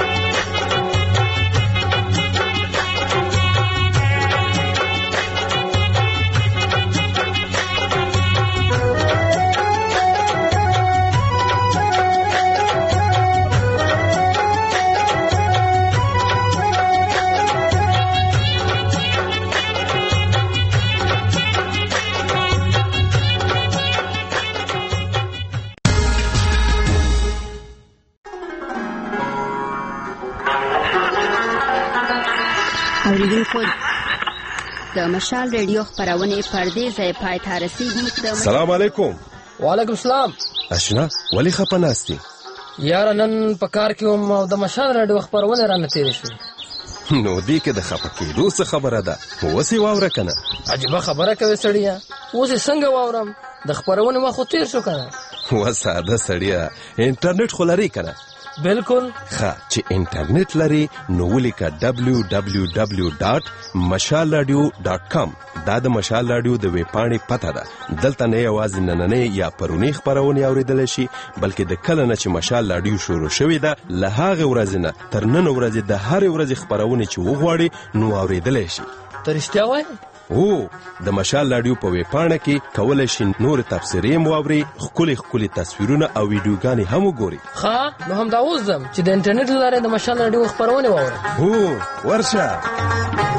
اوریدونکو د مشال ریډیو خپرونې پر دې ځای پای ته رسېږي. سلام علیکم. وعلیکم السلام. اشنا ولې خپه ناستې؟ یاره نن په کار کې وم او د مشال ریډیو خپرونې رانه تېرې شوې. نو دې کې د خپه کېدو څه خبره ده؟ اوس یې واوره که نه؟ عجیبه خبره کوې سړیه، اوس یې څنګه واورم؟ د خپرونې وخت خو تېر شو که نه؟ و ساده سړیه، انټرنیټ خو لرې که نه؟ بالکل. ښه چې انټرنیټ لري نو ولیکه ډبلیو ډبلیو ډبلیو ډاټ مشال راډیو ډاټ کام. دا د مشال راډیو د ویب پاڼې پته ده. دلته نه یوازې نننۍ یا پرونی خپرونې اورېدلی شي، بلکې د کله نه چې مشال راډیو شروع شوې ده له هغې ورځې نه تر نن ورځې د هرې ورځې خپرونې چې وغواړي نو اورېدلی شي. ته رښتیا وایې؟ او د مشال راډیو په ویب پاڼه کې کولی شي نور تبصرې هم واوري، ښکلي ښکلي تصویرونه او ویډیوګانې هم وګوري. ښه نو همدا اوس ځم چې د انټرنیټ له لارې د مشال راډیو خپرونې واورم. هو ورشه.